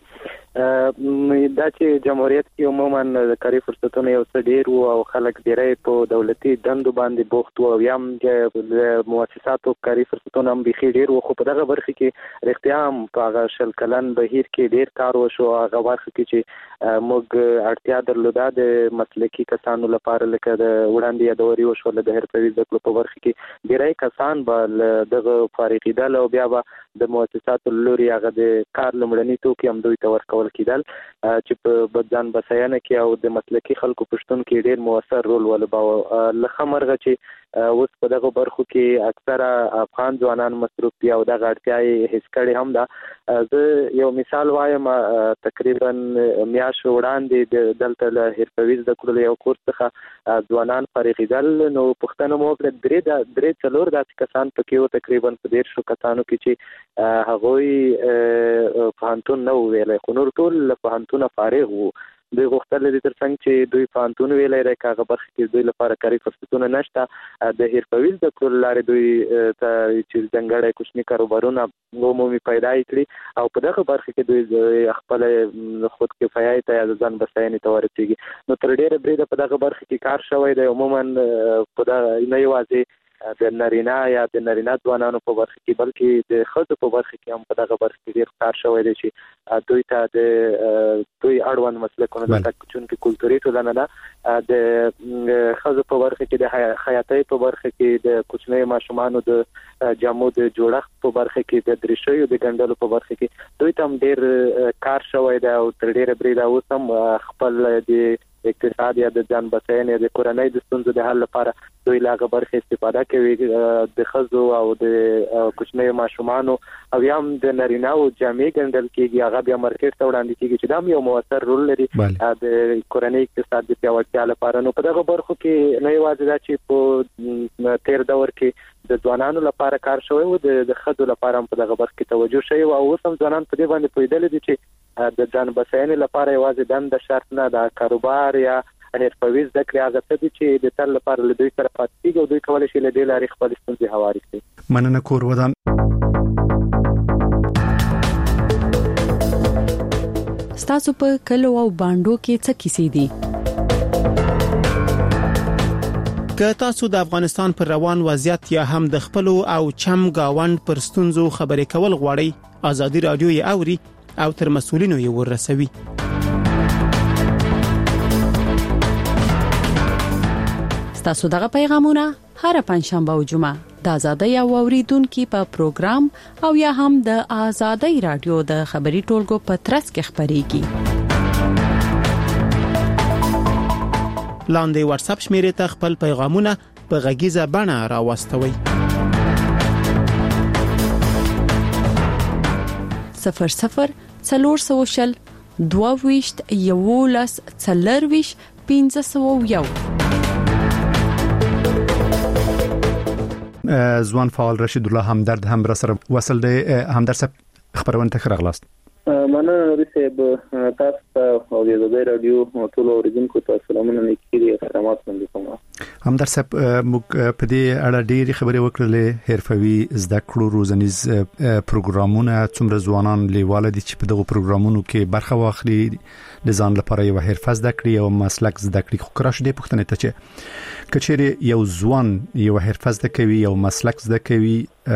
D: دا چې جمهوریت کې عموما د کاري فرصتونو یو څه ډیر وو او خلک ډیری په دولتي دندو باندې بوخت وو، یا هم د مؤسساتو کاري فرصتونه هم بيخي ډیر وو. خو په دغه برخه کې رښتیا هم په هغه شل کلن بهیر کې ډیر کار وشو. هغه برخه کې چې موږ اړتیا درلوده د مسلکي کسانو لپاره، لکه د وړاندې یادوري وشو د حرفوي زده کړو په برخه کې ډیری کسان به دغه فارغیدل او بیا به د مؤسساتو لوري هغه د کار لمړني توکي هم دوی ته ورکول کېدل چې په ځان بسیانه کې او د مسلکي خلکو پښتون کې ډیر موثر رول ولوباوه. لکه مرغه چې اوس په دغه برخو کې اکثره افغان ځوانان مصروف دي او دغه اړتیا یې هیڅ کړي هم ده. زه یو مثال وایم، تقریبا میاشت وړاندې دلته له حرفوي زده کړو یو کورس څخه ځوانان فارغېدل. نو پوښتنه مو وکړه درې څلور داسې کسان پکې وو، تقریبا په 150 کسانو کې چې هغوی پوهنتون نه ویلی، خو نور ټول له پوهنتونه فارغ وو. دوی غوښتل دي ترڅنګ چې دوی پوهنتون ویلی راکړي، هغه برخه کې دوی لپاره کاري فرصتونه نشته. د حرفوي زده کړو لارې دوی ته چې ځانګړي کوچني کاروبارونه عمومي پیدا کړي او په دغه برخه کې دوی خپل خود کفایت ته ځان بسیانې ته ورسیږي. نو تر ډیره بریده په دغه برخه کې کار شوی دی. عموما په دغه نه یوازې د نارینه یا د نارینه ځوانانو په برخه کې بلکې د ښځو په برخه کې هم په دغه برخه کې ډېر کار شوی دی چې دوی ته د دوی اړوند مسلکونو د تکچونکو کلتوري ټولنه ده د ښځو په برخه کې د خیاطۍ په برخه کې د کوچنیو ماشومانو د جامو د جوړښت په برخه کې د درشیو د ګنډلو په برخه کې دوی ته هم ډېر کار شوی دی او تر ډېره بریده اوس هم خپل د اقتصاد یا د ځان بساینې د کورنۍ د ستونزو د حل لپاره دوی لاغه برخه استفاده کوي د ښځو او د کوچنیو ماشومانو او هم د نارینه او جامې ګنډل کېږي هغه بیا مارکیټ ته وړاندې کېږي چې دا هم یو مؤثر رول لري د کورنۍ اقتصاد د پیاوړتیا لپاره. نو په دغه برخو کې نه یوازې دا چې په تیر دور کې د ځوانانو لپاره کار شوی او د ښځو لپاره هم په دغه برخه کې توجه شوی او اوس هم ځوانان په دې باندې پوهېدل دي چې د ځان بساینې لپاره یوازې دنده شرط نه ده، کاروبار یا حرفوي زده کړې هغه څه دي چې د تل لپاره له دوی سره پاتې کېږي او دوی کولی شي له دې لارې خپلې ستونزې هوارې کړي.
B: مننه کور ودان.
N: ستاسو په کلو او باندو کې څه کیسې دي؟
O: که تاسو د افغانستان پر روان وضعیت یا هم د خپل او چم گاوند پر ستونزو خبرې کول غواړئ، آزادي رادیو یې اوري او تر مسؤلینو یې ورسوي.
N: ستاسو دغه پیغامونه هر پنځشنبه او جمعه د آزادۍ او اوریدونکو په پروګرام او یا هم د آزادۍ رادیو د خبري ټولګو په ترڅ کې خبريږي.
O: لاندې واتس اپ شمیرې ته خپل پیغامونه په غږیزه بڼه راوستوي.
N: 00 400 22 11 40 501.
B: ځوان فعال رشید الله همدرد هم را سره وصل دی. همدرد صاحب خبرونه ته راغلاست.
P: مننه رسېب تاسو ته او د رادیو ټول اوریدونکو ته سلامونه لیکلي احترامات وړاندې کوم.
B: همدرد صاحب موږ په دې اړه ډېری خبرې وکړلې، حرفوي زده کړو روزنیز پروګرامونه څومره ځوانان لیواله دي چې په دغه پروګرامونو کې برخه واخلي د ځان لپاره یو حرفه زده کړي او مسلک زده کړي. خو کراش دې پوښتنه ته چې کچېره یو ځوان یو حرفه زده کوي یو مسلک زده کوي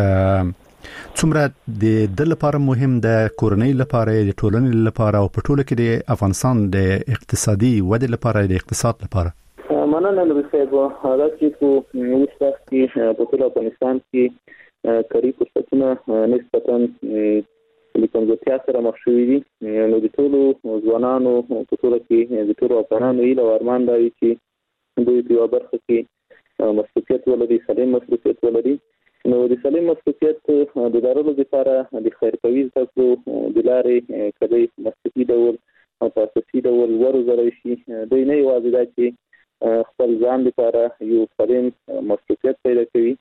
B: څومره د لپاره مهم د کورنۍ لپاره د ټولنې لپاره او په ټوله کې د افغانستان د اقتصادي ودې لپاره د اقتصاد لپاره.
P: مننه رسېب دا چې په وسط کې په ټول افغانستان کې کاري فرصتونه نسبتاً د کمزورتیا سره مخ شوي دي. نو د ټولو ځوانانو په ټوله کې د ټولو افغانانو هیله او ارمان دی چې دوی په یوه برخه کې مسؤلیت ولري، سالم مسؤلیت ولري. نو د سالم مسؤلیت د لرلو لپاره د حرفوي زده کړو د لارې کدی مسلکي ډول او په اساسي ډول وروزل شي. دوی نه یوازې دا چې خپل ځان لپاره یو سالم مسؤلیت پیدا کوي،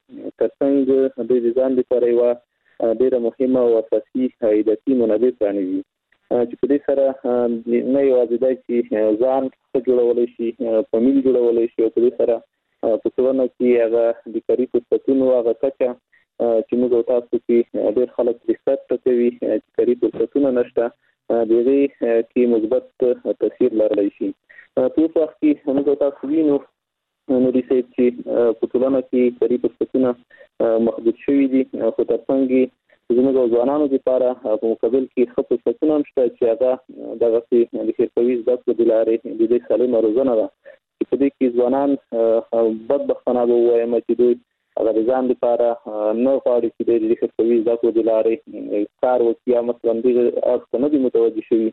P: ترڅنګ دوی د ځان لپاره یو ډېر مهمه او اساسي عایداتي منابع پرانیزي چې په دې سره نه یوازې دا چې ځان جوړولی شي، فامیل جوړولی شي او په دې سره په ټولنه کې هغه د کاري فرصتونو هغه کچه چې موږ تاسو کې ډېر خلک ریسرچ کوي چې کاري فرصتونه نشته د دې کې مثبت تاثیر لرلی شي. په وخت کې موږ تاسو وینو نو د سې چې په ټولنه کې کاري فرصتونه محدود شوي دي، خو ترڅنګ زموږ ځوانانو لپاره په مقابل کې ښه فرصتونه هم شته چې هغه دغه د حرفوي زده کړو د لارې د دې سالمه روزنه ده. په دې کې ځوانان بدبختانه به ووایم چې دوی هغه د ځان لپاره نه غواړي چې د حرفوي زده کړو د لارې کار وکړي یا مثلا دغه اړخ نه دي متوجه شوي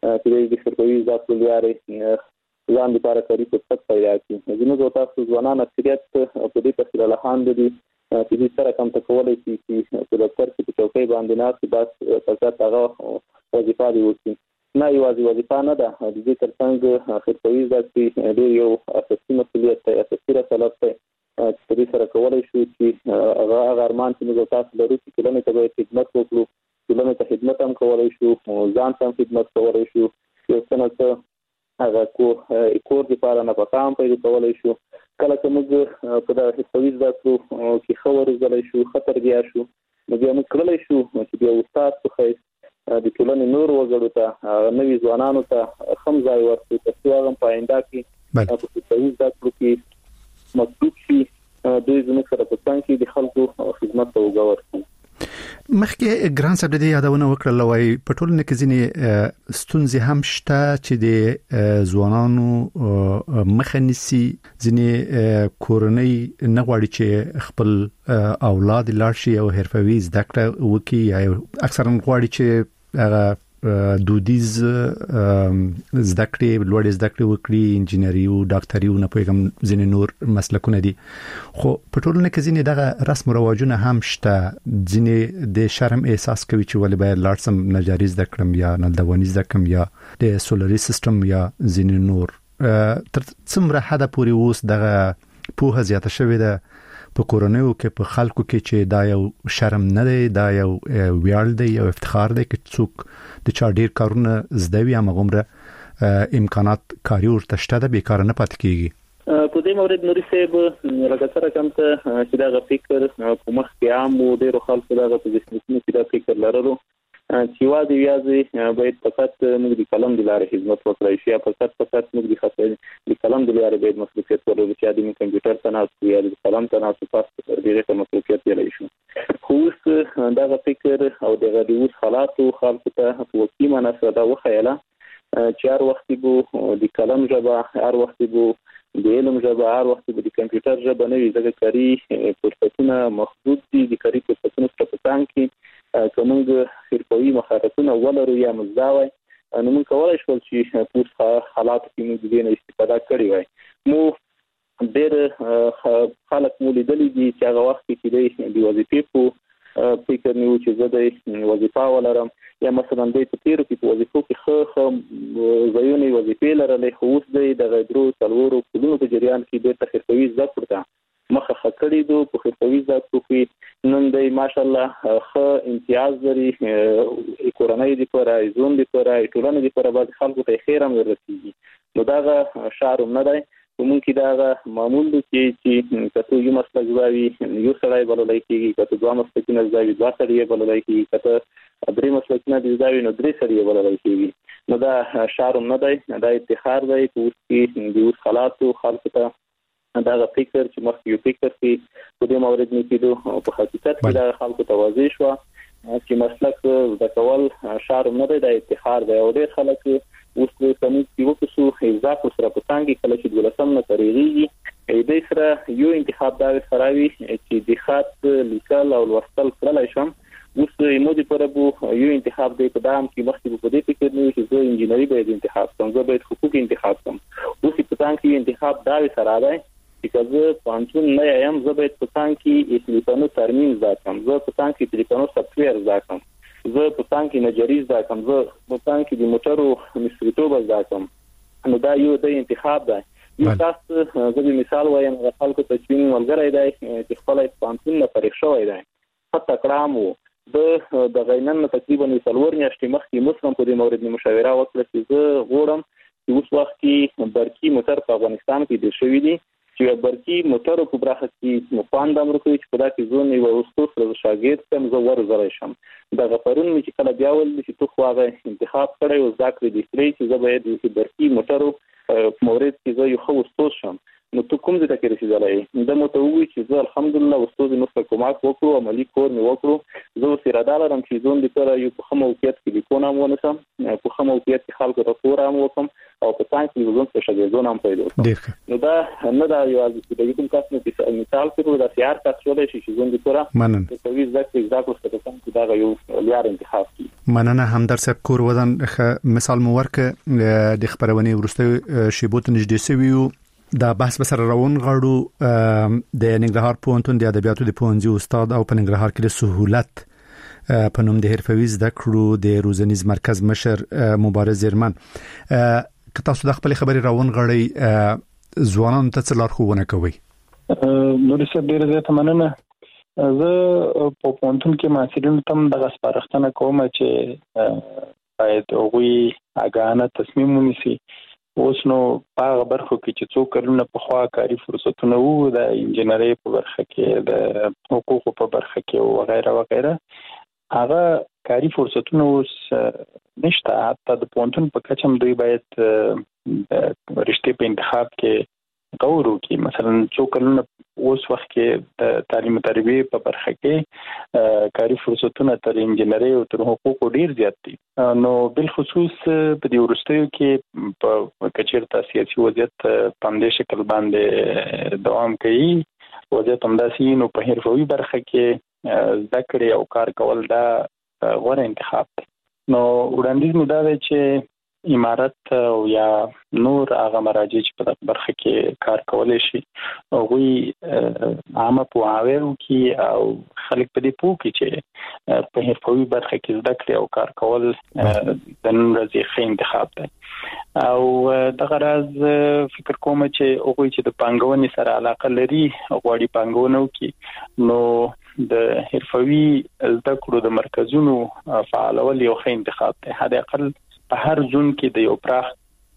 P: چې د حرفوي زده کړو د لارې ځان لپاره کاري فرصت پیدا کړي. زموږ تاسو ځوانان اکثریت په دې پسې رالهاند دي چې دوی سره کم تکولی شي چې په دفتر کې په چوکۍ باندې ناست بس فقط هغه وظیفه دې وکړي. نه یوازې وظیفه نه ده، د دې ترڅنګ حرفوي زده کړې ډېر یو اساسي مسؤلیت دی، اساسي رسالت دی چې په دې سره کولی شو چې هغه ارمان چې موږ تاسو لرو چې ټولنې ته باید خدمت وکړو، ټولنې ته خدمت هم کولی شو، ځان ته هم خدمت کولی شو، یو څه نه څه هغه کور دپاره نفقه هم پیدا کولی شو. کله چې موږ په دغه حرفوي زده کړو کې ښه وروزلی شو، ښه تربیه شو، نو بیا موږ کړلی شو چې بیا استاد په حیث د ټولنې نور وګړو ته نوي ځوانانو ته هم ځای ورکړو ترڅو هغه په آینده کې په حرفوي زده کړو کې مطلوب شي دوی زموږ سره په څنګ کې د خلکو خدمت ته وګوري.
B: مخکې ګران صاحب د یادونه وکړل لوي په ټولنه کې ځینې ستونزې هم شته چې د ځوانانو مخه نیسي. ځینې کورنۍ نه غواړي چې خپل اولاد لاړ شي او حرفوي زده کړه وکړي یا اکثرا غواړي چې هغه دودیز زده کړې لوړ زده کړې وکړي انجینری او ډاکټري او نه پېغام ځینې نور مسلکونه دي. خو په ټولنه کې ځینې دغه رسم او رواجونه هم شته. ځینې د شرم احساس کوي چې ولې باید لاړسم نجاري زده کړم یا نلدواني زده کړم یا د سولري سیستم یا ځینې نور. تر څومره حد پورې اوس دغه پوهه زیاته شوې ده په کورونو کې په خلکو کې چې دا یو شرم نه دی، دا یو ویاړ دی او افتخار دی چې څوک د چا ډیر کارونه زده وي هم غومره امکانات کاری ورته شته ده بیکاره نه پاتې کیږي.
P: په دې مورد نوري صاحب لکه سره کوم ته چې دا فکر په مخ کې عام و ډیر خلکو دا په ذهن کې دا فکر لرلو چې واده یازي باید فقط موږ د کلم د لارې خدمت وکړای شي یا فقط موږ د خاصه د کلم د لارې باید مسؤلیت ورکړو چې د کمپیوټر تناسب یا د کلم تناسب پاس ډیره مسؤلیت لري شو. خو دا فکر او د غوډیوس حالاتو خلکو ته په وکی مناسبه دا وخیاله چې هر وخت بو د کلم ژبه، هر وخت بو د علم ژبه، هر وخت بو د کمپیوټر ژبه نه وي. ځکه کاری فرصتونه محدود دي. د کاری فرصتونو په څنګ کې کومه حرفوي مهارتونه ولرو یا مزداوي نو موږ کولای شو چې په حالات کې موږ د نه استفاده کړی وای. مو ډېر خلک مولیدلې دي چې هغه وخت کې د وظیفې په فکر نیو چې زه د وظیفه ولرم یا مثلا د تیرو کې په وظیفو کې خو ځایونه وظیفې لرلې خو اوس د غیرو څلورو کلونو په جریان کې د تخصصي زده کړه مخه خکړې دو په خپلوي ذات کې نن د ماشالله خ امتیاز لري کورنۍ د پره زون د پره ټولنې د پره بعد خلکو ته خیر هم ورسیږي. نو دا شعر نه دی کوم کې دا معمول دي چې کته یو مسله ځوي یو سړی بللای کیږي، کته دوه مسله نه ځوي دوه سړي بللای کیږي، کته درې مسله نه ځوي نو درې سړي بللای کیږي. نو دا شعر نه دی، دا افتخار دی چې د اوس حالاتو خلکو ته دا فکر چې مخکې یو فکر کې په دې مورد نه کېدو په حقیقت کې دا خلکو ته واضح شو چې مسلک د کول شعر نه دی، دا افتخار دی. او ډېر خلک اوس د سمون کې وکړو اضافه سره په څنګه کله چې ولسم نه تاریخي دې سره یو انتخاب دا سراوي چې د خط لیکل او لوستل کولای شم. اوس یو د پربو یو انتخاب دی په دام کې مخکې په دې فکر نه چې زه انجینری باید انتخاب کوم، زه باید حقوق انتخاب کوم. اوس په څنګه انتخاب دا سره دی چې زه پانچون نه یم، زه باید په څنګه کې تلیفونو ترمیم زده کړم، زه په څنګه کې تلیفونو سافټویر زده کړم، زه په څنګه کې نجاری زده کړم، زه په څنګه کې د موټرو مستریتوب زده کړم. نو دا یو د انتخاب دی. یو تاسو زه به مثال وایم د خلکو ته چې ملګری دی چې خپل پانچون نه فارغ شوی دی حتی کړم د غینن تقریبا 4 میاشتې مخکې مسلم په دې مورد مشاوره وکړه چې زه غواړم چې اوس وخت کې برقي موټر په افغانستان کې د شوی دي چې برقي موټر په برخه کې مفاند امریکایي چې په داسې زون یو اوسطوره شاګرد کم زه ورزړی شم. دا غفرون می چې کله بیا ول چې تو خو هغه انتخاب کړی او ذکر دي چې زه باید د برقي موټرو مورد کې زه یو خو اوسطوس شم. نو ته کوم ځای کې رسیدلای دا مو ته وی چې زه الحمدلله اوسطوس نو کومک وکړو عملی کور مې وکړو. زه اوس اراده لرم چې زون د پر یو په موقعیت کې لیکونه ونسم، په موقعیت کې خلکو ته فورم وکم او په څنګه چې زون څه شګې هم پیدا کړم. نو دا نه دا یو د کوم کس نه مثال کړو دا سیار تاسو ولې شي زون د پر د تویز ځکه څه څه دا یو لیار انتخاب کی.
B: مننه همدر صاحب کور ودان مثال مو ورکه د خبرونه ورسته شیبوت نږدې سویو دا بحث بسر روان غړو د ننګرهار پوهنتون د ادبیاتو د پوهنځي استاد او په ننګرهار کې د سهولت په نوم د حرفوي زده کړو د روزنیز مرکز مشر مبارز زرمن که تاسو د خپل خبري روان غړي ځوانانو ته څه لارښوونه کوي؟
C: نو څه ډیر زیات مننه. زه په پوهنتون کې محصلینو ته د غسپارښتنه کوم چې باید هغوی اګانه تصمیم ونیسي. اوس نو په برخو کې چې څو کلونه په خوا کاری فرصتونه وو د انجینری په برخه کې د حقوقو په برخه کې او وغیرہ وغیرہ هغه کاری فرصتونه اوس نشته. حتی د پوهنتون په کچم دوی باید د رشتې په انتخاب کې غور وکړي. مثلا څو کلونه اوس وخت کې د تعلیم او تربیه په برخه کې کاري فرصتونه تر انجنیري او تر حقوقو ډیر زیات دي. نو بل خصوص په دې ورستیو کې په کچیرته سیاسي وضعیت په همدې شکل باندې دوام کوي. وضعیت همداسې نو په حرفوي برخه کې زده کړې او کار کول دا غوره انتخاب دی. نو وړاندیز مو دا دی چې امارت او یا نور هغه مراجع چې په دغه برخه کې کار کولای شي هغوی عامه پوهاوی کې او خلک په دې پوه کې چې په حرفوي برخه کې زده کړې او کار کول د نن ورځې ښه انتخاب دی. او دغه راز فکر کوم چې هغوی چې د پانګونې سره علاقه لري غواړي پانګونه وکړي نو د حرفوي زده کړو د مرکزونو فعالول یو ښه انتخاب دی. حد اقل په هر زون کې د یو پراخ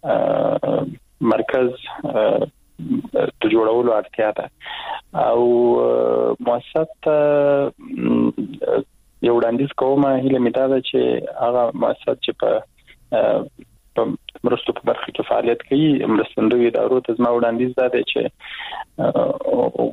C: مرکز د جوړولو اړتیا ده او مؤسسات یو وړاندیز کوم هیله مې ده چې هغه مؤسسات چې په مرستو په برخه کې فعالیت کوي مرستندوی ادارو ته زما وړاندیز ده چې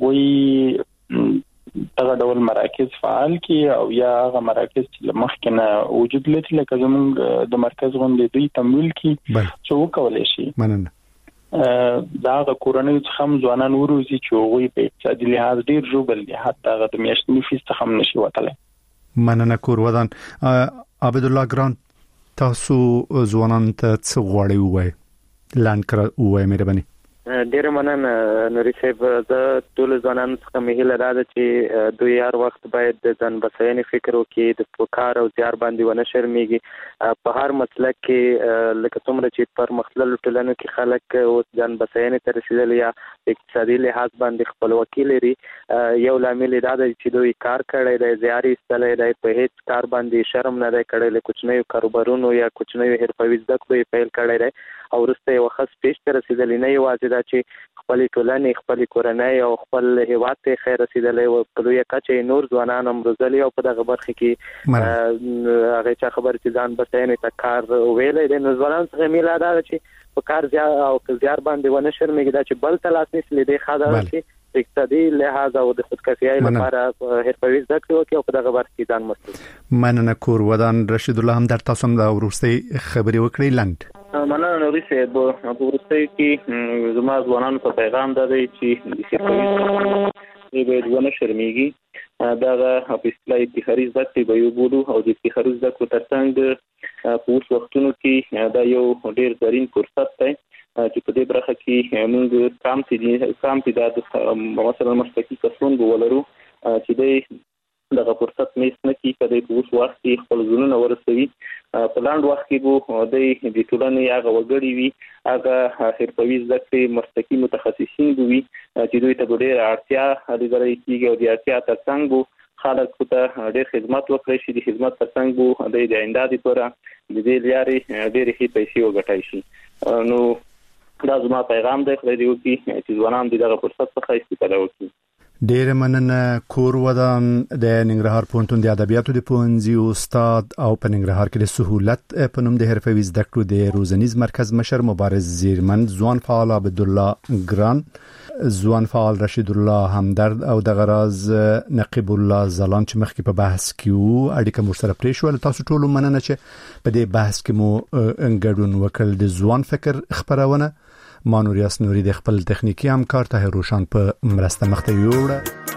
C: وی دغه ډول مراکز فعال کی او یا هغه مراکز چې مخکې نه وجود لري لکه زموږ د مرکز غونډې دوی تمویل کی څو کولای شي. مننه. دا هغه کورنۍ څخه هم ځوانان وروزي چې هغوی په اقتصادي لحاظ ډیر ژوبل دي حتی هغه د میاشتني فیس څخه هم نشي وتلی.
B: مننه کور ودان. عبد الله ګران تاسو ځوانان ته څه غواړئ ووایئ لاند کړه ووایئ مهرباني.
D: ډیر مننه نوري صاحب. د ټول ځوانانو څخه مې هیله ده چې دوی هر وخت باید د ځان بساینې فکر وکړي، د کار او زیار باندې ونه شرمېږي. په هر مسلک کې لکه څومره چې پر مختلفو ټولنو کې خلک اوس ځان بساینې ته رسیدلي یا اقتصادي لحاظ باندې خپلواکي لري، یو لامل دا دی چې دوی کار کړی دی، زیار ایستلی دی، په هیڅ کار باندې شرم نه دی کړی، له کوچنیو کاروبارونو یا کوچنیو حرفوي زده کړو یې پیل کړی دی او وروسته یې وخت پیش ته رسیدلی. نه یوازې دا چې خپل ټولنې، خپل کورنۍ او خپل هیواد ته خیر رسیدلی او په لویه کچه نور ځوانان هم روزلي او په دغه برخه کې هغه چا خبر چې ځان بساینې ته کار ویلی دی. نو ځوانانو څخه مې هیله ده چې په کار زیار باندې ونه شرمېږي، دا چې بل ته لاس نیسي دې ښه ده چې اقتصادي لحاظ او د خودکفایۍ لپاره حرفوي زده کړې وکړي او په دغه برخه کې ځان مسؤل.
B: مننه کور ودان. رشید الله هم در تاسو هم د وروستۍ خبرې وکړئ لاند.
P: مننه نوري صاحب. په وروستۍ کې زما ځوانانو ته پیغام ده چې د حرفوي باید ونه شرمېږي. دغه په اصطلاح ابتکاري زده کړې به یې وبولو او د ابتکاري زده کړو ترڅنګ په اوس وختونو کې دا یو ډېر زرین فرصت دی چې په دې برخه کې موږ کام چې دا مثلا مسلکي کسان ولرو چې دغه فرصت میس نه کی کده په اوس وخت کې خپل ځنونه ورسوي. په لاند وخت کې به د ټولنې هغه وګړي وي، هغه حرفوي زده کړې مسلکي متخصصین وي چې دوی ته ډېر اړتیا لري کېږي او د اړتیا ترڅنګ به خلک ته ډېر خدمت وکړي شي. د خدمت ترڅنګ به د آینده لپاره د دې لارې ډېرې ښې پیسې وګټای شي. نو دا زما پیغام دی، خدای دې وکړي چې ځوانان دغه فرصت څخه استفاده وکړي.
B: ډېر مننه کور ودان. د ننګرهار پوهنتون د ادبیاتو د پوهنځي استاد او په ننګرهار کې د سهولت په نوم د حرفوي زده کړو د روزنیز مرکز مشر مبارز زیرمند، ځوان فعال عبد الله ګران، ځوان فعال رشید الله همدرد او د غراز نقیب الله زلان چې مخکې په بحث کې وو اړیکه مو سره پرې شو. تاسو ټول مننه چې په دې بحث کې مو ګډون وکړ. د ځوان فکر خبرونه مانوریاس نوري د خپل تخنیکی همکار طاهر روشن په مرسته مخته یوړه.